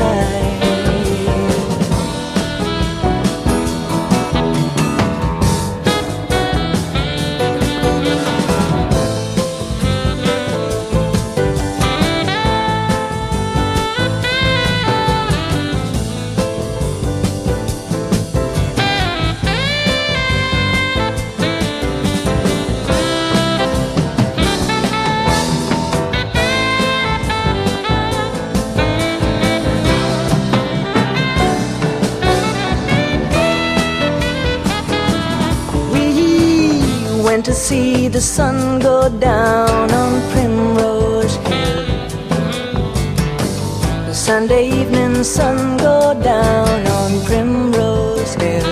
Speaker 14: To see the sun go down on Primrose Hill. The Sunday evening sun go down on Primrose Hill.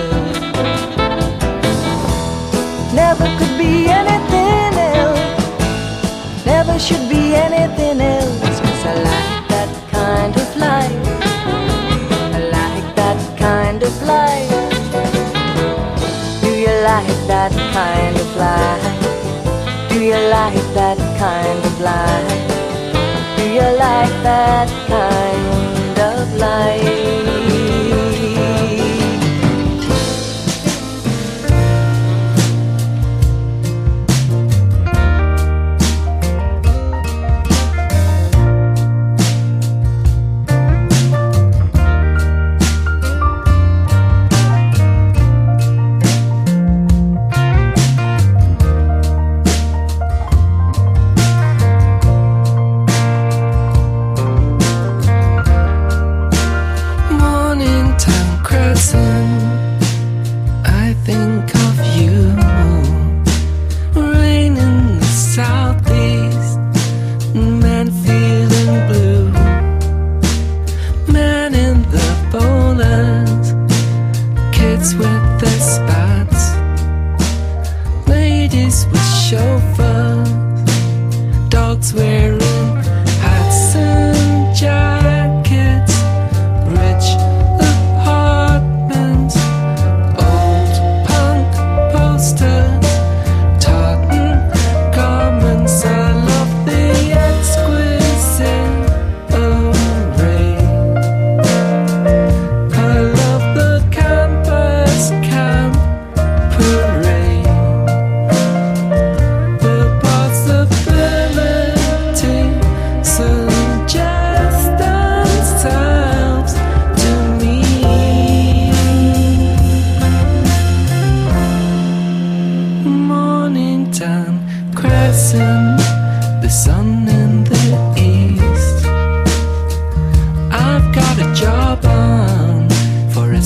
Speaker 14: Never could be anything else, never should be anything else, 'cause I like that kind of life, I like that kind of life. Do you like that kind of life? Do you like that kind of life? Do you like that kind of life?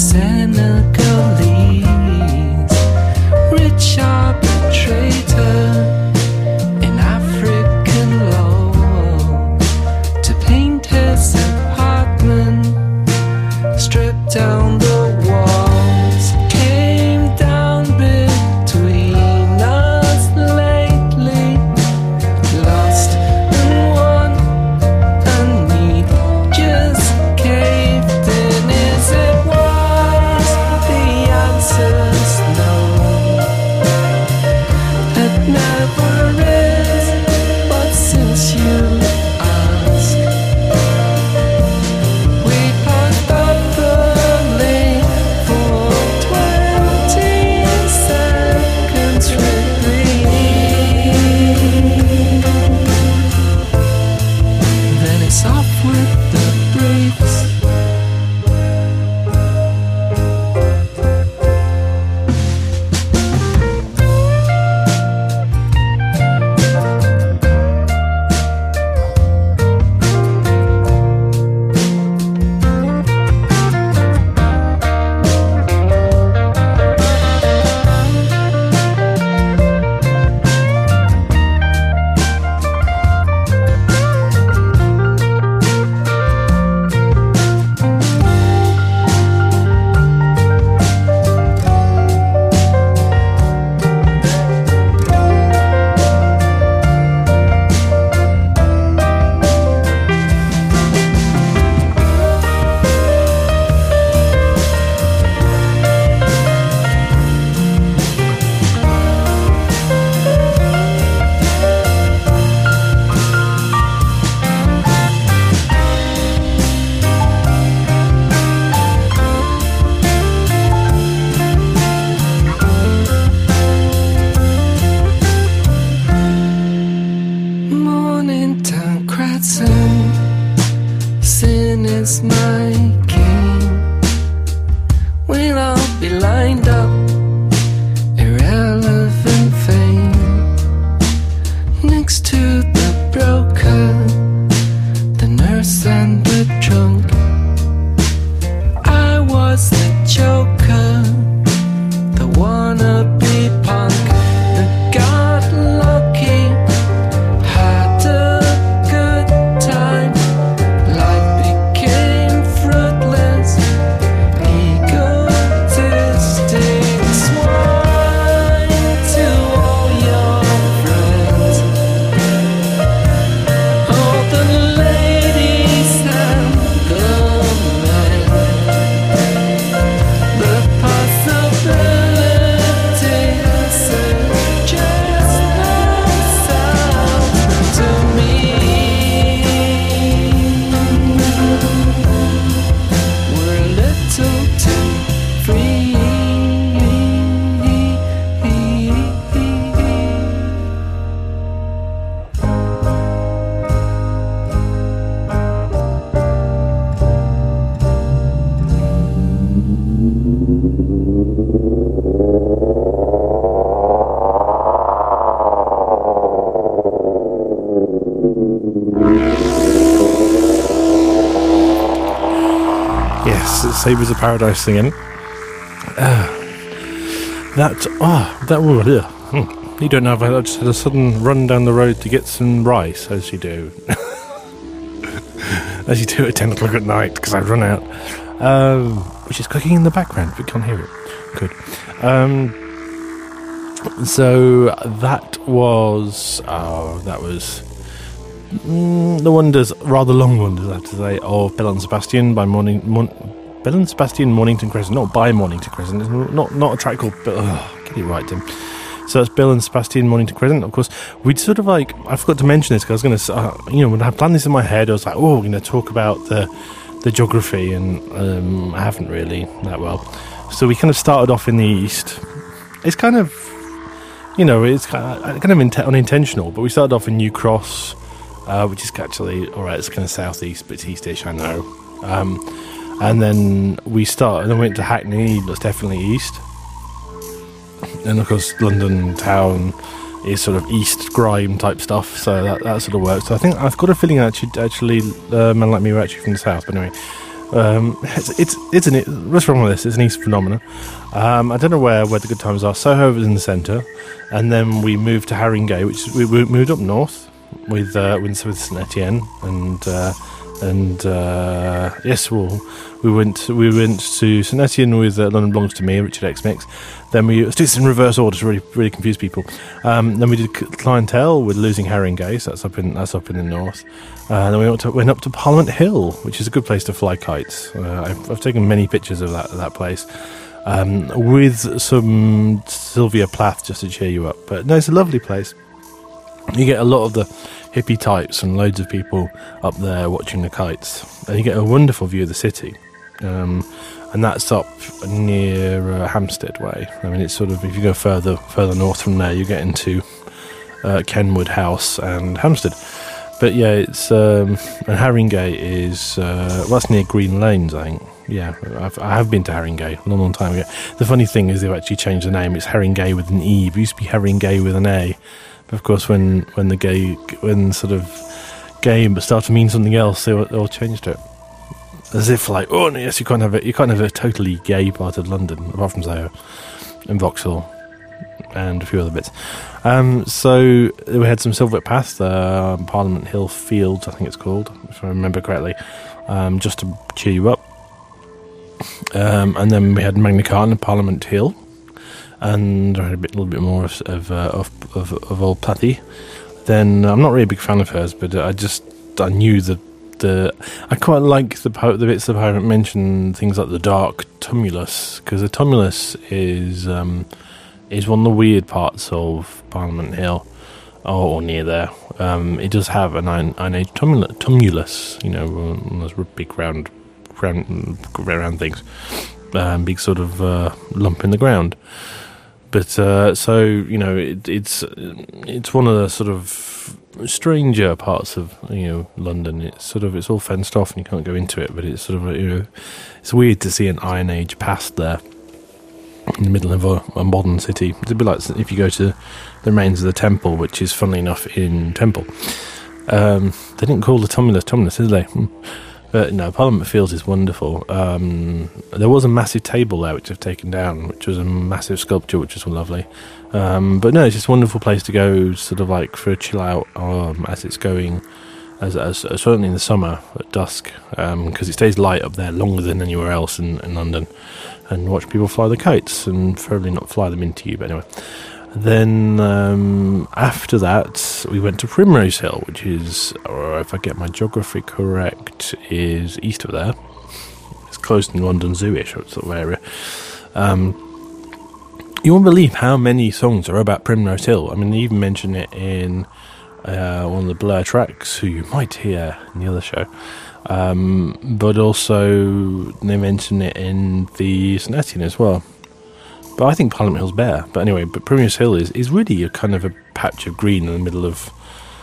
Speaker 15: Senegalese, rich arbitrator in African law, to paint his apartment, strip down the walls, came down between us lately, lost and won, and we just caved in. Is it wise? The answer's no. It never is, but since you ask, we packed up the lane for twenty seconds relief. Then it's off with the briefs. Mornington Crescent, sin is my king. We'll all be lined up, irrelevant fame, next to the broker, the nurse and the drunk. I was the joker, the wannabe punk that got lucky, had a good time. Life became fruitless, egotistic swine to all your friends, all the ladies and the men. The possibility suggests themselves to me. We're a little too free.
Speaker 1: Yes, it's Sabres of Paradise singing. Uh, that, ah, that, oh, yeah. Hmm. You don't know if I just had a sudden run down the road to get some rice, as you do. As you do at ten o'clock at night, because I've run out. Um, which is cooking in the background, if you can't hear it. Good. Um, so that was, oh, that was mm, the wonders, rather long wonders, I have to say, of Belle and Sebastian by Morning, Mon, Belle and Sebastian Mornington Crescent, not by Mornington Crescent, it's not, not a track called, oh, get it right, Tim. So that's Belle and Sebastian Mornington Crescent. Of course, we'd sort of like, I forgot to mention this because I was going to, uh, you know, when I planned this in my head, I was like, oh, we're going to talk about the the geography, and um, I haven't really that well. So we kind of started off in the east. It's kind of, you know, it's kind of, kind of int- unintentional, but we started off in New Cross, uh, which is actually, all right, it's kind of southeast, but it's eastish, I know. Um, and then we started, and then we went to Hackney, that's definitely east. And of course, London town is sort of east grime type stuff, so that, that sort of works. So I think I've got a feeling actually, actually, uh, Men Like Me were actually from the south. But anyway, Um, it's, it's it's an what's wrong with this? It's an East phenomenon. Um, I don't know where where the good times are. Soho was in the centre, and then we moved to Haringey, which is, we, we moved up north with uh, with, with Saint Etienne, and uh, and uh, yes, well, we went we went to Saint Etienne with uh, London Belongs to Me, Richard X Mix. Then we let's do this in reverse order to really really confuse people. Um, then we did Clientele with Losing Haringey, so that's up in that's up in the north. Uh, and then we went, to, went up to Parliament Hill, which is a good place to fly kites. Uh, I've, I've taken many pictures of that of that place, um, with some Sylvia Plath just to cheer you up. But no, it's a lovely place. You get a lot of the hippie types and loads of people up there watching the kites, and you get a wonderful view of the city. Um, and that's up near uh, Hampstead way. I mean, it's sort of, if you go further further north from there, you get into uh, Kenwood House and Hampstead. But yeah, it's um, and Haringey is uh, well, that's near Green Lanes, I think. Yeah, I've, I have been to Haringey a long, long time ago. The funny thing is they've actually changed the name. It's Haringey with an E. It used to be Haringey with an A. But of course, when when the gay when sort of gay but start to mean something else, they all, they all changed it. As if like, oh no, yes, you can't have it. You can't have a totally gay part of London, apart from Soho and Vauxhall and a few other bits. Um, so we had some Silverwick Path, uh, Parliament Hill Fields, I think it's called, if I remember correctly, um, just to cheer you up. Um, and then we had Magna Carta and Parliament Hill, and I had a bit, little bit more of of, uh, of, of, of old Platty. Then I'm not really a big fan of hers, but I just I knew that the I quite like the po- the bits that I haven't mentioned, things like the dark tumulus, because the tumulus is. Um, is one of the weird parts of Parliament Hill, or, or near there. Um, it does have an Iron, Iron Age tumulus, tumulus, you know, one of those big round, round, round things, um, big sort of uh, lump in the ground. But uh, so you know, it, it's it's one of the sort of stranger parts of you know London. It's sort of it's all fenced off and you can't go into it. But it's sort of you know, it's weird to see an Iron Age past there. In the middle of a, a modern city. It's a bit like if you go to the remains of the Temple, which is funnily enough in Temple. Um, they didn't call the tumulus tumulus, did they? But no, Parliament Fields is wonderful. Um, there was a massive table there which I've taken down, which was a massive sculpture, which was lovely. Um, but no, it's just a wonderful place to go, sort of like for a chill out um, as it's going. As, as uh, certainly in the summer at dusk, because um, it stays light up there longer than anywhere else in, in London, and watch people fly the kites, and preferably not fly them into you. But anyway, then um, after that, we went to Primrose Hill, which is, or if I get my geography correct, is east of there. It's close to London Zoo-ish sort of area. Um, you won't believe how many songs are about Primrose Hill. I mean, they even mention it in. Uh, one of the Blur tracks, who you might hear in the other show, um, but also they mention it in the Saint Etienne as well. But I think Parliament Hill's better. But anyway, but Primrose Hill is, is really a kind of a patch of green in the middle of.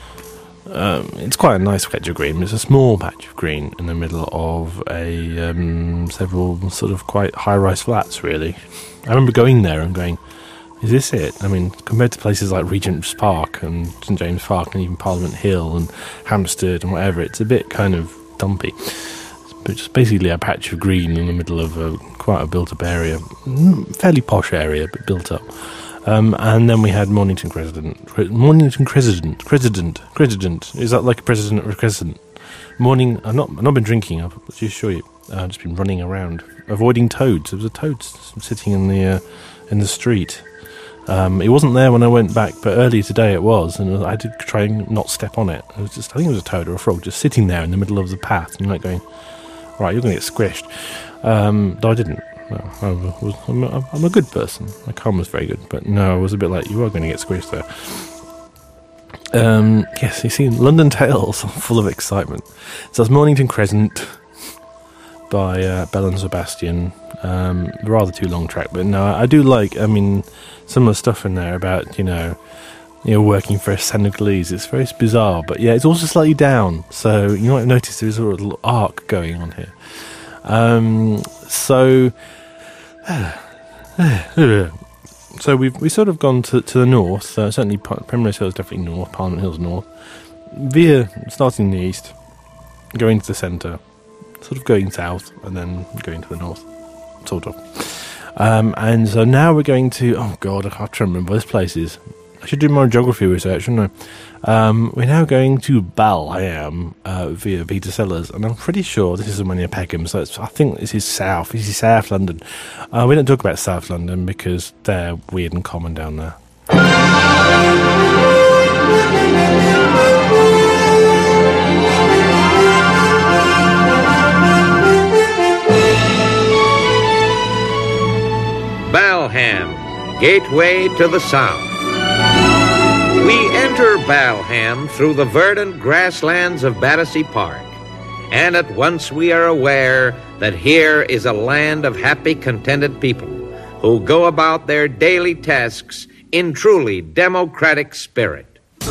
Speaker 1: Um, it's quite a nice patch of green. It's a small patch of green in the middle of a um, several sort of quite high-rise flats. Really, I remember going there and going. Is this it? I mean, compared to places like Regent's Park and St James Park and even Parliament Hill and Hampstead and whatever, it's a bit kind of dumpy. But it's basically a patch of green in the middle of a, quite a built-up area. Fairly posh area, but built up. Um, and then we had Mornington Crescent. Mornington Crescent. Crescent. Crescent. Is that like a president or a crescent? Morning... I've not, I've not been drinking, I'll just assure you. I've just been running around, avoiding toads. There was a toad sitting in the, uh, in the street. Um, it wasn't there when I went back, but earlier today it was, and I did try and not step on it. It was just, I think it was a toad or a frog, just sitting there in the middle of the path, and you're like going, right, you're going to get squished. Um, no, I didn't. No, I was, I'm, a, I'm a good person. My karma was very good, but no, I was a bit like, you are going to get squished there. Um, yes, you see, London Tales, full of excitement. So that's Mornington Crescent by uh, Belle and Sebastian. Um, rather too long track, but no, I do like, I mean, some of the stuff in there about, you know, you know, working for a Senegalese. It's very bizarre, but yeah, it's also slightly down. So you might notice there's a little arc going on here. Um, so, so we've we sort of gone to to the north. Uh, certainly, Primrose Hill is definitely north. Parliament Hill's north. Via starting in the east, going to the centre, sort of going south and then going to the north, sort of. Um, and so now we're going to, oh God, I have to remember this place is. I should do more geography research, shouldn't I? Um, we're now going to Balham uh, via Peter Sellers, and I'm pretty sure this is somewhere near Peckham, so it's, I think this is south. This is South London. Uh, we don't talk about South London because they're weird and common down there.
Speaker 16: Balham, gateway to the south. We enter Balham through the verdant grasslands of Battersea Park, and at once we are aware that here is a land of happy, contented people who go about their daily tasks in truly democratic spirit.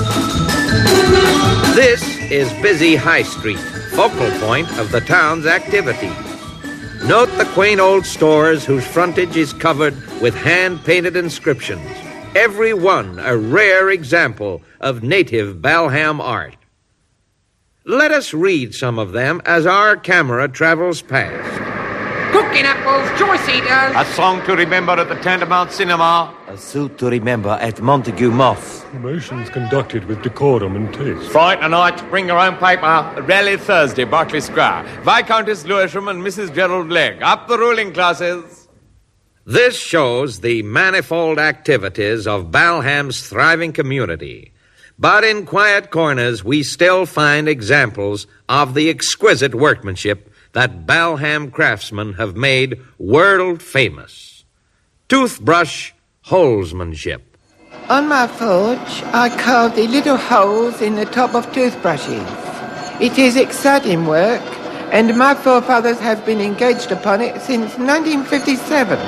Speaker 16: This is busy High Street, focal point of the town's activity. Note the quaint old stores whose frontage is covered with hand-painted inscriptions, every one a rare example of native Balham art. Let us read some of them as our camera travels past.
Speaker 17: Cooking apples, Joyce Eaters.
Speaker 18: A song to remember at the Tantamount Cinema.
Speaker 19: A suit to remember at Montague Moss.
Speaker 20: Promotions conducted with decorum and taste.
Speaker 18: Fright tonight, bring your own paper. Rally Thursday, Berkeley Square. Viscountess Lewisham and Missus Gerald Legg. Up the ruling classes.
Speaker 16: This shows the manifold activities of Balham's thriving community. But in quiet corners, we still find examples of the exquisite workmanship that Balham craftsmen have made world famous. Toothbrush holesmanship.
Speaker 21: On my forge, I carve the little holes in the top of toothbrushes. It is exciting work, and my forefathers have been engaged upon it since nineteen fifty-seven.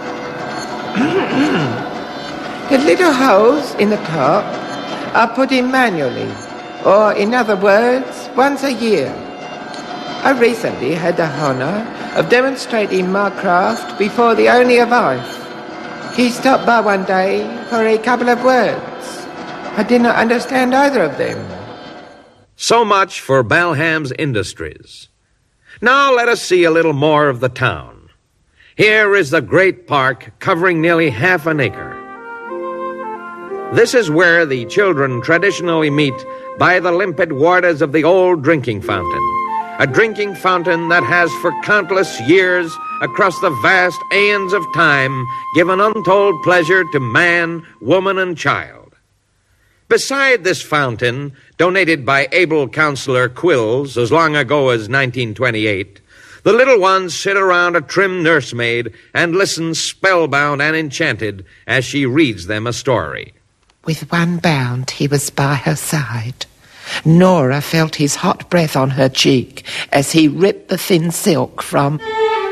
Speaker 21: The little holes in the top are put in manually, or in other words, once a year. I recently had the honour of demonstrating my craft before the owner of Ife. He stopped by one day for a couple of words. I did not understand either of them.
Speaker 16: So much for Balham's industries. Now let us see a little more of the town. Here is the great park covering nearly half an acre. This is where the children traditionally meet by the limpid waters of the old drinking fountain. A drinking fountain that has for countless years across the vast aeons of time given untold pleasure to man, woman, and child. Beside this fountain, donated by able Councillor Quills as long ago as nineteen twenty-eight, the little ones sit around a trim nursemaid and listen spellbound and enchanted as she reads them a story.
Speaker 21: With one bound, he was by her side. Nora felt his hot breath on her cheek as he ripped the thin silk from...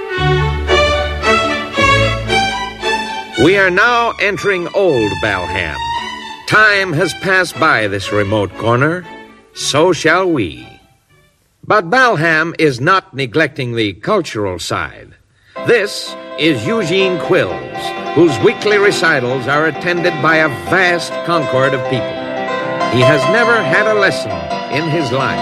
Speaker 16: We are now entering Old Balham. Time has passed by this remote corner. So shall we. But Balham is not neglecting the cultural side. This is Eugene Quills, whose weekly recitals are attended by a vast concord of people. He has never had a lesson in his life.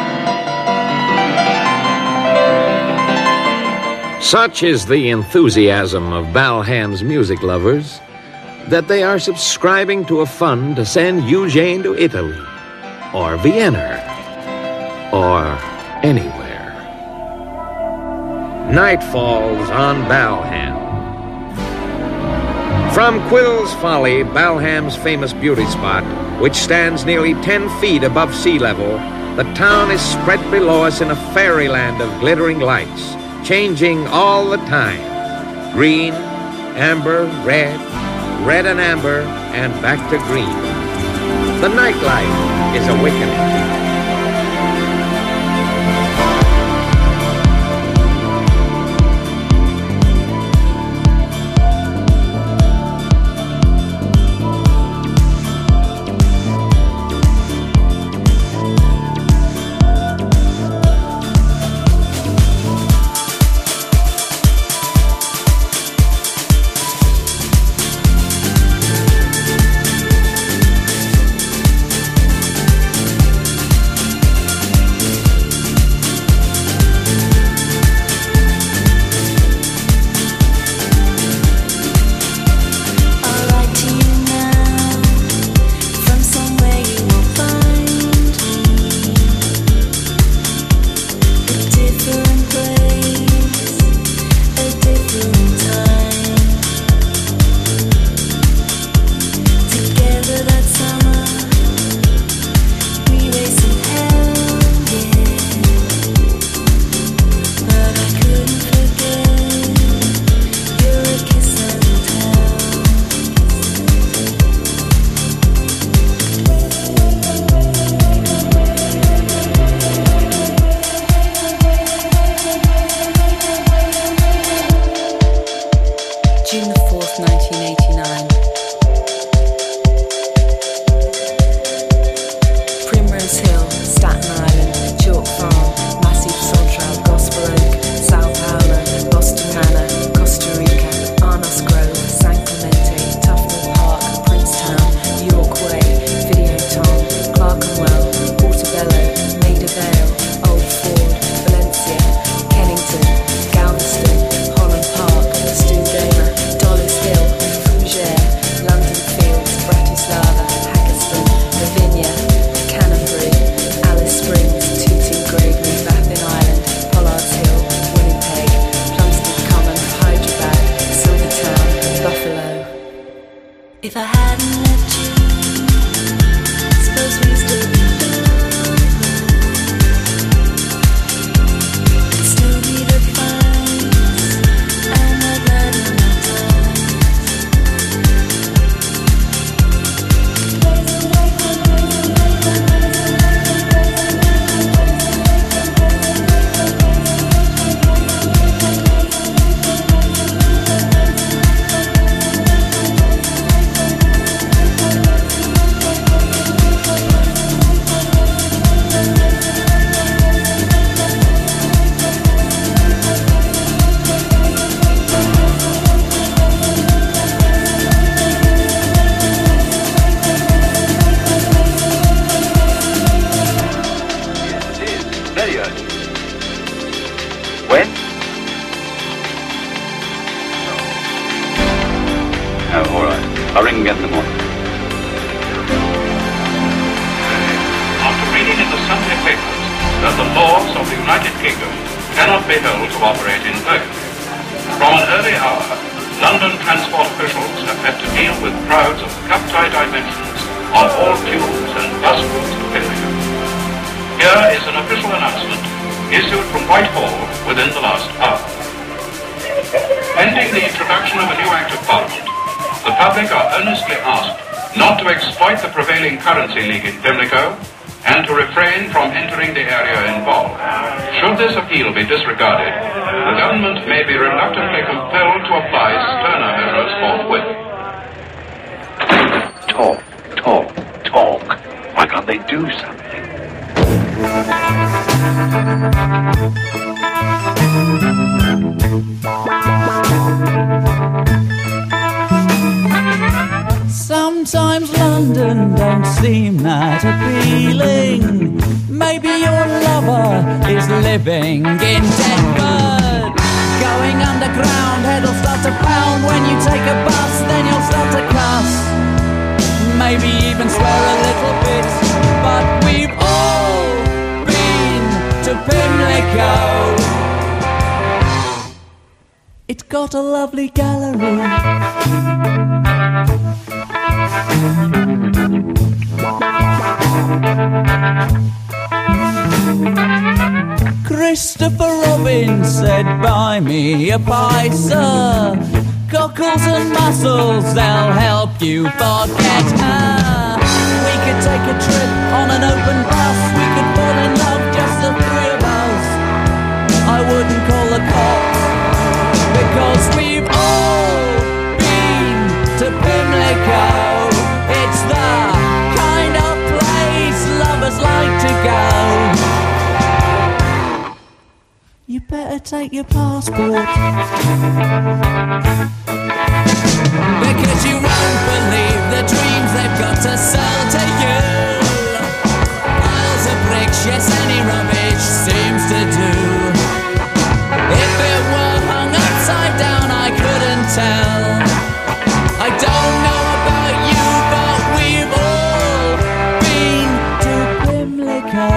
Speaker 16: Such is the enthusiasm of Balham's music lovers that they are subscribing to a fund to send Eugene to Italy, or Vienna, or anywhere. Night falls on Balham. From Quill's Folly, Balham's famous beauty spot, which stands nearly ten feet above sea level, the town is spread below us in a fairyland of glittering lights, changing all the time. Green, amber, red, red and amber, and back to green. The nightlife is awakening.
Speaker 2: When? Oh, all right. I'll ring again in the morning.
Speaker 22: After reading in the Sunday papers that the laws of the United Kingdom cannot be held to operate in vain, from an early hour, London transport officials have had to deal with crowds of cup-tie dimensions on all tubes and bus routes to Pimlico. Here is an official announcement issued from Whitehall within the last hour. Pending the introduction of a new Act of Parliament, the public are earnestly asked not to exploit the prevailing currency leak in Pimlico and to refrain from entering the area involved. Should this appeal be disregarded, the government may be reluctantly compelled to apply sterner measures forthwith.
Speaker 2: Talk, talk, talk. Why can't they do something?
Speaker 23: Sometimes London don't seem that appealing. Maybe your lover is living in Deptford. Going underground, head'll start to pound. When you take a bus, then you'll start to cuss. Maybe even swear a little bit. But we've all been to Pimlico. It's got a lovely gallery. Christopher Robin said, buy me a pie, sir. Cockles and mussels, they'll help you forget her. We could take a trip on an open bus. We could fall in love, just the three of us. I wouldn't call the cops, because we've all been to Pimlico. It's the kind of place lovers like to go. You better take your passport, because you won't believe the dreams they've got to sell to you. Piles of bricks, yes, any rubbish seems to do. If it were hung upside down, I couldn't tell. I don't know about you, but we've all been to Pimlico.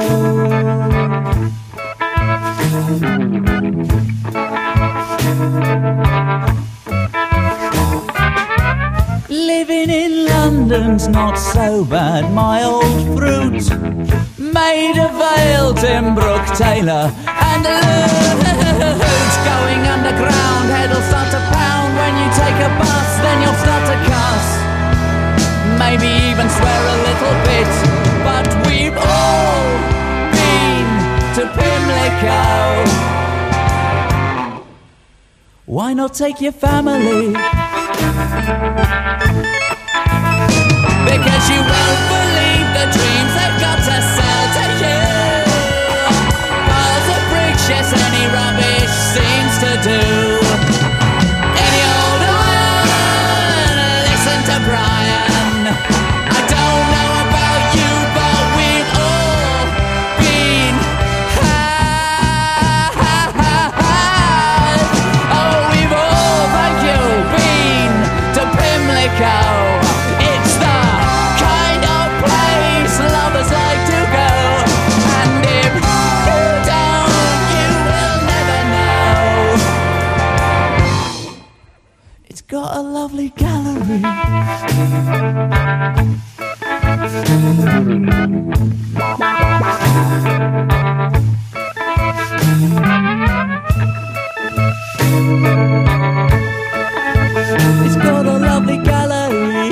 Speaker 23: Living in London's not so bad, my old fruit. Maid of Vale, Timbrook, Taylor and Luge. Going underground, head'll start to pound. When you take a bus, then you'll start to cuss. Maybe even swear a little bit. But we've all been to Pimlico. Why not take your family? Because you won't believe the dreams they've got to sell to you. Piles of bricks, yes, any rubbish seems to do. Any old iron, listen to Brian. I don't know about you, but we've all been. Ha, ha, ha, ha. Oh, we've all, thank you, been to Pimlico. It's the kind of place lovers like to go. And if you don't, you will never know. It's got a lovely gallery. It's got a lovely gallery.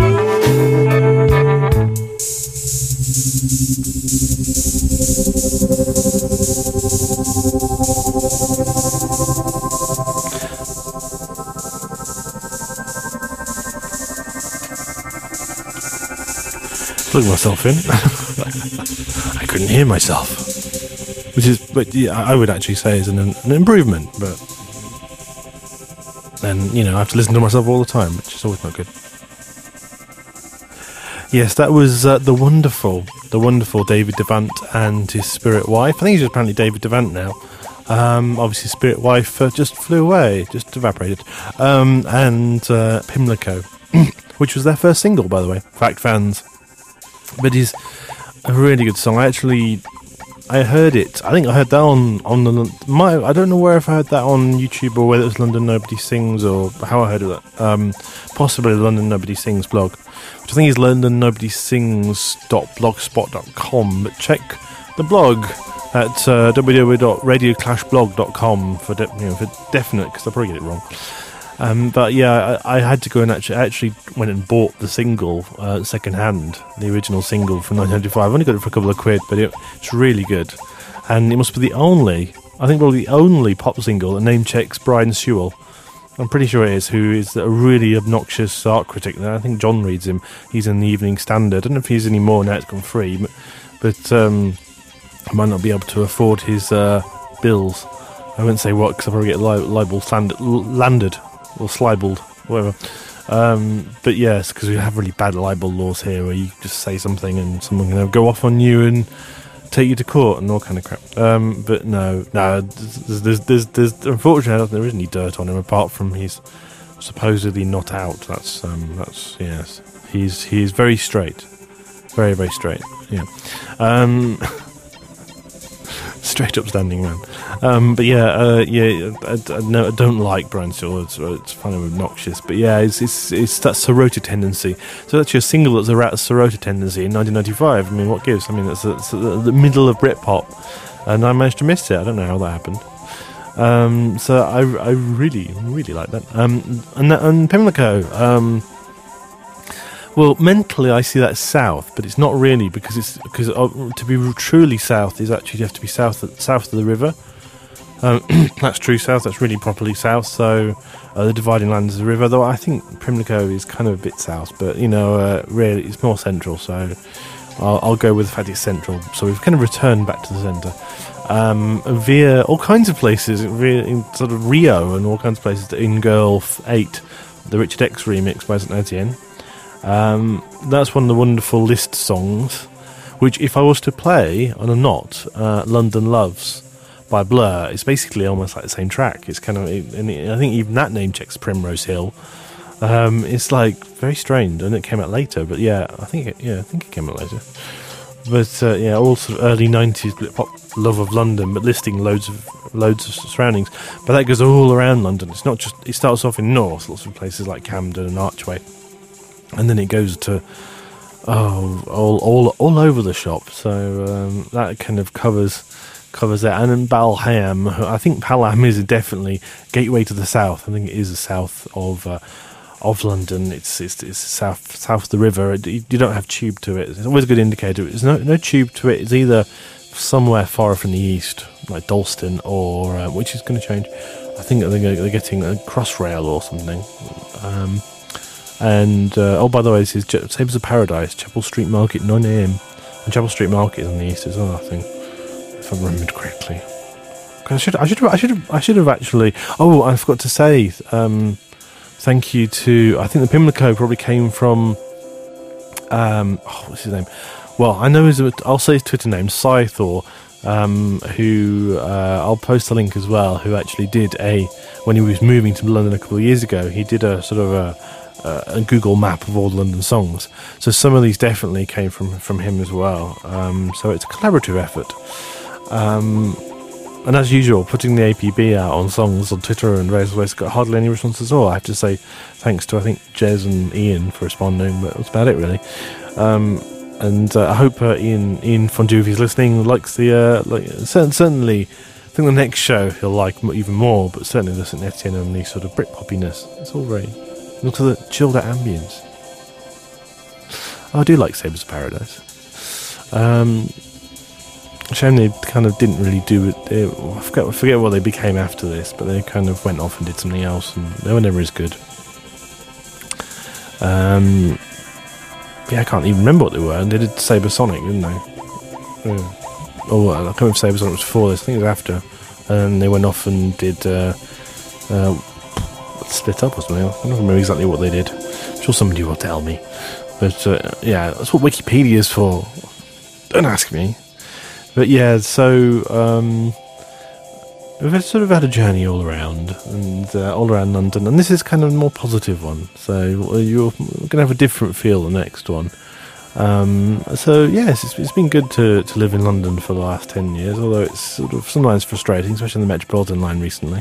Speaker 1: Plug myself in. I couldn't hear myself, which is, but yeah, I would actually say is an, an improvement. But then, you know, I have to listen to myself all the time, which is always not good. Yes, that was uh, the wonderful, the wonderful David Devant and his spirit wife. I think he's just apparently David Devant now. Um, obviously, Spirit Wife uh, just flew away, just evaporated. Um, and uh, Pimlico, which was their first single, by the way. Fact fans. But it's a really good song. I actually, I heard it. I think I heard that on on the. My, I don't know where if I heard that on YouTube or whether it was London Nobody Sings or how I heard of that. Um, possibly the London Nobody Sings blog, which I think is london nobody sings dot blogspot dot com. But check the blog at uh, w w w dot radio clash blog dot com for de- you know, for definite, because I'll probably get it wrong. Um, but yeah, I, I had to go and actually, I actually went and bought the single uh, second hand, the original single from nineteen ninety-five. I only got it for a couple of quid, but it, it's really good. And it must be the only, I think probably the only pop single that name checks Brian Sewell. I'm pretty sure it is, who is a really obnoxious art critic. I think John reads him. He's in the Evening Standard. I don't know if he's any more now, it's gone free, but, but um, I might not be able to afford his uh, bills. I wouldn't say what, because I'll probably get li- libel sland- landed. Or slibbled, whatever. Um, but yes, because we have really bad libel laws here where you just say something and someone can go off on you and take you to court and all kind of crap. Um, but no, no, there's, there's, there's, there's unfortunately there isn't any dirt on him apart from he's supposedly not out. That's, um, that's, yes. He's, he's very straight. Very, very straight. Yeah. Um, straight upstanding man. Um, but yeah, uh, yeah, I, I, no, I don't like Brian Sewell. It's, it's kind of obnoxious. But yeah, it's it's, it's that Sorota tendency. So that's your single that's around Sorota tendency in nineteen ninety-five. I mean, what gives? I mean, it's, it's the middle of Britpop, and I managed to miss it. I don't know how that happened. Um, so I, I really, really like that. Um, and, that, and Pimlico. Um, Well, mentally I see that as south, but it's not really, because it's because uh, to be truly south is actually you have to be south of, south of the river. Um, that's true south. That's really properly south. So uh, the dividing line is the river. Though I think Pimlico is kind of a bit south, but you know, uh, really it's more central. So I'll, I'll go with the fact it's central. So we've kind of returned back to the centre um, via all kinds of places, via in sort of Rio and all kinds of places. In Girl eight, the Richard X remix by Saint Etienne. Um, that's one of the wonderful Liszt songs, which if I was to play on a knot, uh, London Loves by Blur, it's basically almost like the same track. It's kind of, and I think even that name checks Primrose Hill. Um, it's like very strange, and it came out later. But yeah, I think it, yeah, I think it came out later. But uh, yeah, all sort of early nineties pop love of London, but listing loads of loads of surroundings. But that goes all around London. It's not just. It starts off in North, lots of places like Camden and Archway. And then it goes to oh, all all all over the shop. So um, that kind of covers covers that. And then Balham, I think Balham is definitely gateway to the south. I think it is the south of uh, of London. It's it's it's south south of the river. You, you don't have tube to it. It's always a good indicator. There's no no tube to it. It's either somewhere far from the east, like Dalston, or uh, which is going to change. I think they're, they're getting a Crossrail or something. Um, And, uh, oh, by the way, this is Je- Sabres of Paradise, Chapel Street Market, nine a.m. And Chapel Street Market is on the east as well, I think, if I remembered correctly. I should, I should, have, I should, have, I should have actually. Oh, I forgot to say, um, thank you to. I think the Pimlico probably came from. Um, oh, what's his name? Well, I know his. I'll say his Twitter name, Scythor, um, who uh, I'll post a link as well. Who actually did a when he was moving to London a couple of years ago. He did a sort of a. Uh, a Google map of all the London songs. So some of these definitely came from, from him as well. Um, so it's a collaborative effort. Um, and as usual, putting the A P B out on songs on Twitter and various ways got hardly any response at all. I have to say thanks to, I think, Jez and Ian for responding, but that's about it, really. Um, and uh, I hope uh, Ian Ian Fondue, if he's listening, likes the... Uh, like, certainly, I think the next show he'll like even more, but certainly the Saint Etienne and the sort of Britpoppiness. It's all very... Look at the chilled out ambience. Oh, I do like Sabres of Paradise. Um, shame they kind of didn't really do it. They, I forget, I forget what they became after this, but they kind of went off and did something else, and they were never as good. Um, yeah, I can't even remember what they were. And they did Sabre Sonic, didn't they? Yeah. Oh, I can't remember if Sabre Sonic was before this. I think it was after. And they went off and did. Uh, uh, split up or something. I don't remember exactly what they did. I'm sure somebody will tell me. But uh, yeah, that's what Wikipedia is for. Don't ask me. But yeah, so um, we've sort of had a journey all around, and uh, all around London, and this is kind of a more positive one. So uh, you're going to have a different feel the next one. Um, so yes, it's, it's been good to, to live in London for the last ten years, although it's sort of sometimes frustrating, especially on the Metropolitan line recently.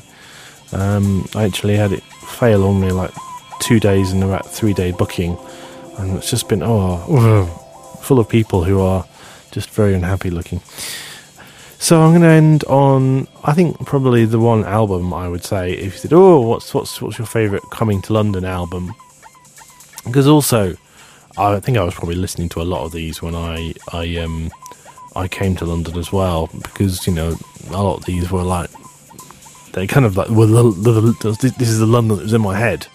Speaker 1: Um, I actually had it fail on me like two days in about three day booking, and it's just been oh full of people who are just very unhappy looking. So I'm going to end on, I think, probably the one album I would say, if you said, oh, what's what's what's your favourite Coming to London album? Because also, I think I was probably listening to a lot of these when I I um I came to London as well, because, you know, a lot of these were like, they kind of like, well, the, the, the, this is the London that was in my head.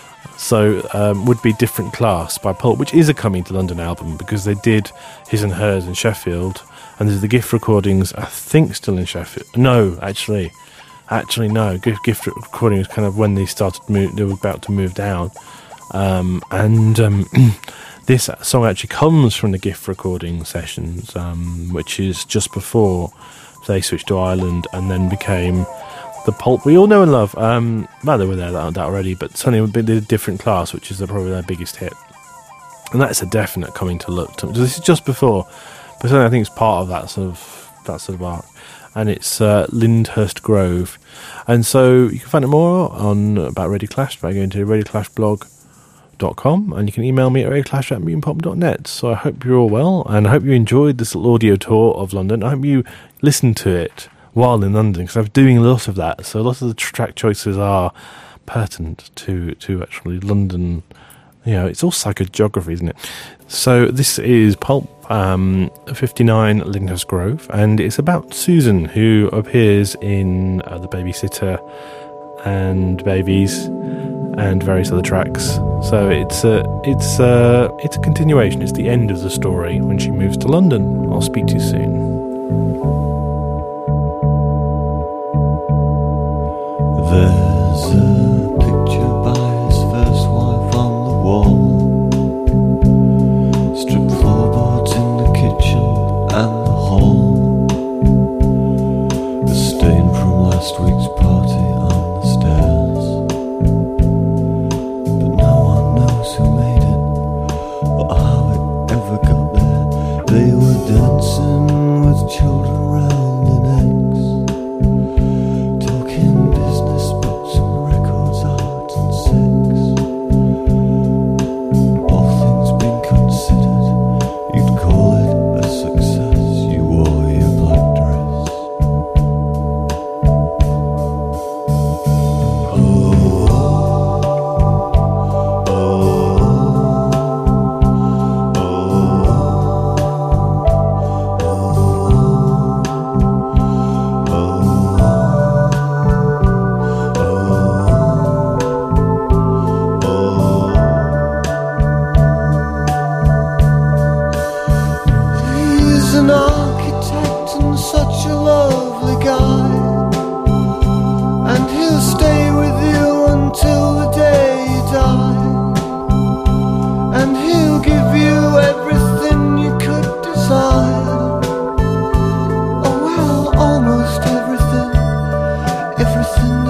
Speaker 1: So um, would be Different Class by Pulp, which is a Coming to London album, because they did His and Hers in Sheffield, and there's the Gift recordings, I think, still in Sheffield. No, actually, actually no. Gift, Gift recordings kind of when they started, move, they were about to move down, um, and um, this song actually comes from the Gift recording sessions, um, which is just before they switched to Ireland and then became the Pulp we all know and love. Um, well, they were there that, that already, but suddenly they did a Different Class, which is the, probably their biggest hit, and that's a definite coming to look. To, this is just before, but certainly I think it's part of that sort of that sort of arc, and it's uh, Lyndhurst Grove, and so you can find out more on about Radio Clash by going to radio clash blog dot com, and you can email me at radio clash at mutant pop dot net. So I hope you're all well, and I hope you enjoyed this little audio tour of London. I hope you listened to it while in London, because I'm doing a lot of that, so a lot of the track choices are pertinent to to actually London. You know, it's all psychogeography, isn't it? So this is Pulp um, fifty-nine Lyndhurst Grove, and it's about Susan, who appears in uh, The Babysitter and Babies and various other tracks. So it's a it's a it's a continuation. It's the end of the story when she moves to London. I'll speak to you soon.
Speaker 3: There's a picture by his first wife on the wall. Strip floorboards in the kitchen and the hall. The stain from last week's party on the stairs. But no one knows who made it, or how it ever got there. They were dancing with children round their necks. Everything